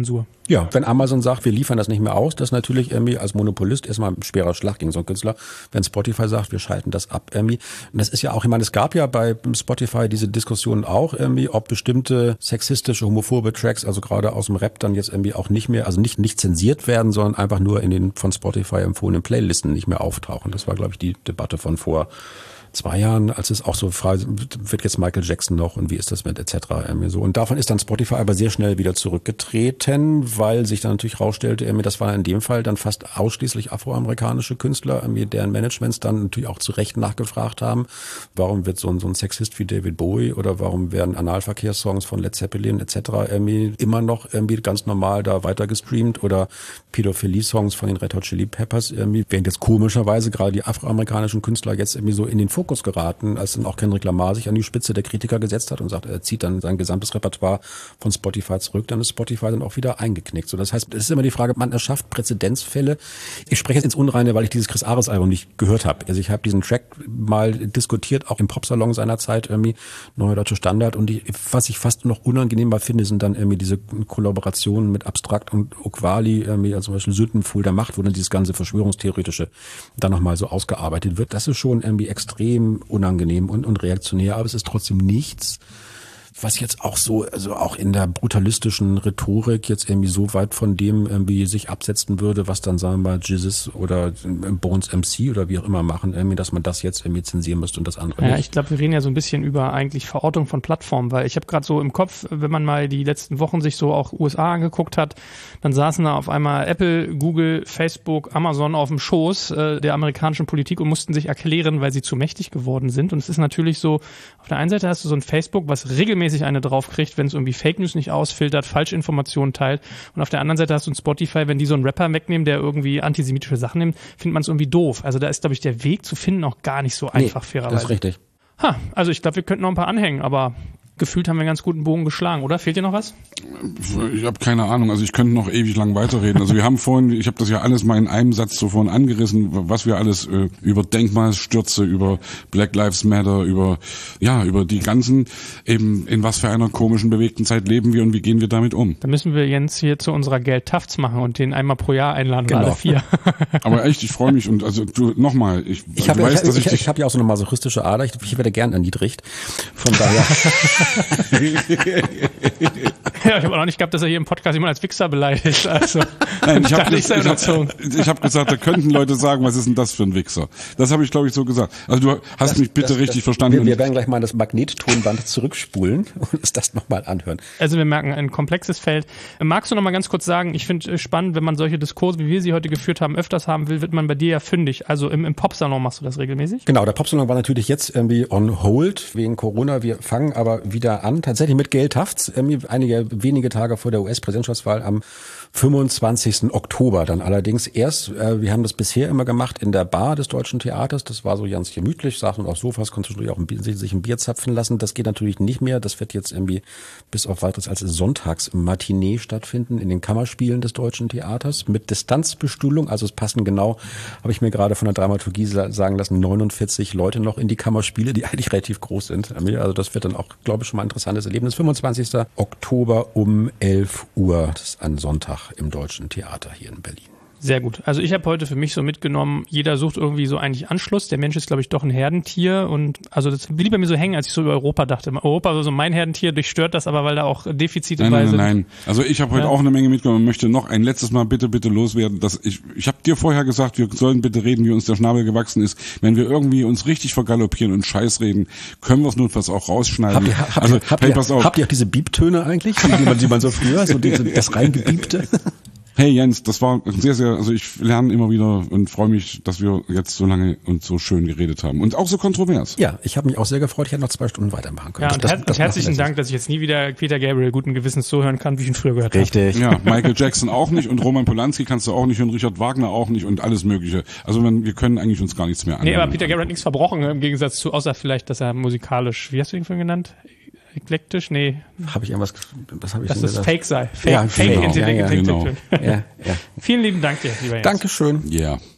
Ja, wenn Amazon sagt, wir liefern das nicht mehr aus, das ist natürlich irgendwie als Monopolist erstmal ein schwerer Schlag gegen so einen Künstler. Wenn Spotify sagt, wir schalten das ab irgendwie. Und das ist ja auch, ich meine, es gab ja bei Spotify diese Diskussion auch irgendwie, ob bestimmte sexistische, homophobe Tracks, also gerade aus dem Rap dann jetzt irgendwie auch nicht mehr, also nicht, nicht zensiert werden, sondern einfach nur in den von Spotify empfohlenen Playlisten nicht mehr auftauchen. Das war, glaube ich, die Debatte von vor zwei Jahren, als es auch so frei wird, jetzt Michael Jackson noch und wie ist das mit et cetera irgendwie so. Und davon ist dann Spotify aber sehr schnell wieder zurückgetreten, weil sich dann natürlich rausstellte, irgendwie, das waren in dem Fall dann fast ausschließlich afroamerikanische Künstler, irgendwie, deren Managements dann natürlich auch zu Recht nachgefragt haben, warum wird so ein, so ein Sexist wie David Bowie oder warum werden Analverkehrssongs von Led Zeppelin et cetera irgendwie immer noch irgendwie ganz normal da weiter gestreamt oder Pädophilie-Songs von den Red Hot Chili Peppers irgendwie, während jetzt komischerweise gerade die afroamerikanischen Künstler jetzt irgendwie so in den Fokus geraten, als dann auch Kendrick Lamar sich an die Spitze der Kritiker gesetzt hat und sagt, er zieht dann sein gesamtes Repertoire von Spotify zurück, dann ist Spotify dann auch wieder eingeknickt. So, das heißt, es ist immer die Frage, man erschafft Präzedenzfälle. Ich spreche jetzt ins Unreine, weil ich dieses Chris Ares Album nicht gehört habe. Also ich habe diesen Track mal diskutiert, auch im Popsalon seiner Zeit, irgendwie Neue Deutsche Standard, und ich, was ich fast noch unangenehmer finde, sind dann irgendwie diese Kollaborationen mit Abstrakt und Okwali, irgendwie, also zum Beispiel Sündenpfuhl der Macht, wo dann dieses ganze Verschwörungstheoretische dann nochmal so ausgearbeitet wird. Das ist schon irgendwie extrem unangenehm und, und reaktionär, aber es ist trotzdem nichts, was jetzt auch so, also auch in der brutalistischen Rhetorik jetzt irgendwie so weit von dem irgendwie sich absetzen würde, was dann, sagen wir mal, Jesus oder Bones M C oder wie auch immer machen, irgendwie, dass man das jetzt irgendwie zensieren müsste und das andere ja, nicht. Ja, ich glaube, wir reden ja so ein bisschen über eigentlich Verortung von Plattformen, weil ich habe gerade so im Kopf, wenn man mal die letzten Wochen sich so auch U S A angeguckt hat, dann saßen da auf einmal Apple, Google, Facebook, Amazon auf dem Schoß äh, der amerikanischen Politik und mussten sich erklären, weil sie zu mächtig geworden sind. Und es ist natürlich so, auf der einen Seite hast du so ein Facebook, was regelmäßig eine draufkriegt, wenn es irgendwie Fake News nicht ausfiltert, Falschinformationen teilt. Und auf der anderen Seite hast du ein Spotify, wenn die so einen Rapper wegnehmen, der irgendwie antisemitische Sachen nimmt, findet man es irgendwie doof. Also da ist, glaube ich, der Weg zu finden auch gar nicht so einfach, nee, fairerweise. Das ist richtig. Ha, also ich glaube, wir könnten noch ein paar anhängen, aber gefühlt haben wir einen ganz guten Bogen geschlagen, oder? Fehlt dir noch was? Ich habe keine Ahnung, also ich könnte noch ewig lang weiterreden. Also wir haben vorhin, ich habe das ja alles mal in einem Satz so vorhin angerissen, was wir alles äh, über Denkmalsstürze, über Black Lives Matter, über ja, über die ganzen, eben in was für einer komischen, bewegten Zeit leben wir und wie gehen wir damit um. Da müssen wir Jens hier zu unserer Geld-Tafts machen und den einmal pro Jahr einladen, genau. Alle vier. Aber echt, ich freue mich und also du, nochmal, ich, ich habe du weißt, ich, dass ich, ich, ich, ich habe ja auch so eine masochistische Ader, ich, ich werde gern erniedrigt. Von daher ja, ich habe auch noch nicht gehabt, dass er hier im Podcast jemand als Wichser beleidigt. Also, Nein, ich habe ich ich hab, ich hab gesagt, da könnten Leute sagen, was ist denn das für ein Wichser? Das habe ich, glaube ich, so gesagt. Also du hast das, mich bitte das, richtig das, verstanden. Wir, wir werden gleich mal das Magnettonband zurückspulen und uns das nochmal anhören. Also wir merken, ein komplexes Feld. Magst du noch mal ganz kurz sagen, ich finde es spannend, wenn man solche Diskurse, wie wir sie heute geführt haben, öfters haben will, wird man bei dir ja fündig. Also im, im Popsalon machst du das regelmäßig? Genau, der Popsalon war natürlich jetzt irgendwie on hold wegen Corona. Wir fangen aber wieder an, tatsächlich mit Geld-Tafts, einige wenige Tage vor der U S-Präsidentschaftswahl am fünfundzwanzigsten Oktober dann allerdings erst. Äh, wir haben das bisher immer gemacht in der Bar des Deutschen Theaters. Das war so ganz gemütlich, saßen auf Sofas, konnte natürlich auch ein, sich ein Bier zapfen lassen. Das geht natürlich nicht mehr. Das wird jetzt irgendwie bis auf weiteres als Sonntagsmatinee stattfinden in den Kammerspielen des Deutschen Theaters mit Distanzbestuhlung. Also es passen genau, habe ich mir gerade von der Dramaturgie sagen lassen, neunundvierzig Leute noch in die Kammerspiele, die eigentlich relativ groß sind. Also das wird dann auch, glaube ich, schon mal ein interessantes Erlebnis. fünfundzwanzigsten Oktober um elf Uhr, das ist ein Sonntag im Deutschen Theater hier in Berlin. Sehr gut. Also ich habe heute für mich so mitgenommen, jeder sucht irgendwie so eigentlich Anschluss. Der Mensch ist, glaube ich, doch ein Herdentier und also das blieb bei mir so hängen, als ich so über Europa dachte. Europa war so mein Herdentier, durchstört das aber, weil da auch Defizite nein, bei nein, sind. Nein, nein, also ich habe heute ja. auch eine Menge mitgenommen und möchte noch ein letztes Mal bitte, bitte loswerden. Dass ich ich habe dir vorher gesagt, wir sollen bitte reden, wie uns der Schnabel gewachsen ist. Wenn wir irgendwie uns richtig vergaloppieren und Scheiß reden, können wir es notfalls auch rausschneiden. Habt ihr, habt also, ihr, habt hey, ihr, pass auf. Habt ihr auch diese Biebtöne eigentlich, die man, die man so früher, so diese, das reingebiebte? Hey Jens, das war sehr, sehr, also ich lerne immer wieder und freue mich, dass wir jetzt so lange und so schön geredet haben. Und auch so kontrovers. Ja, ich habe mich auch sehr gefreut. Ich hätte noch zwei Stunden weitermachen können. Ja, und das, her- das herzlichen Dank, dass ich jetzt nie wieder Peter Gabriel guten Gewissens so hören kann, wie ich ihn früher gehört habe. Richtig. Ja, Michael Jackson auch nicht und Roman Polanski kannst du auch nicht und Richard Wagner auch nicht und alles Mögliche. Also wenn, wir können eigentlich uns gar nichts mehr anhören. Nee, aber Peter Gabriel hat nichts verbrochen, im Gegensatz zu, außer vielleicht, dass er musikalisch, wie hast du ihn vorhin genannt? Eklektisch? Nee. Habe ich irgendwas, was habe ich Dass denn das gesagt? Fake sei. Fake, ja, Fake genau. Intelligent. Ja, ja, genau. Ja, ja. Vielen lieben Dank dir, lieber Jens. Dankeschön. Ja. Yeah.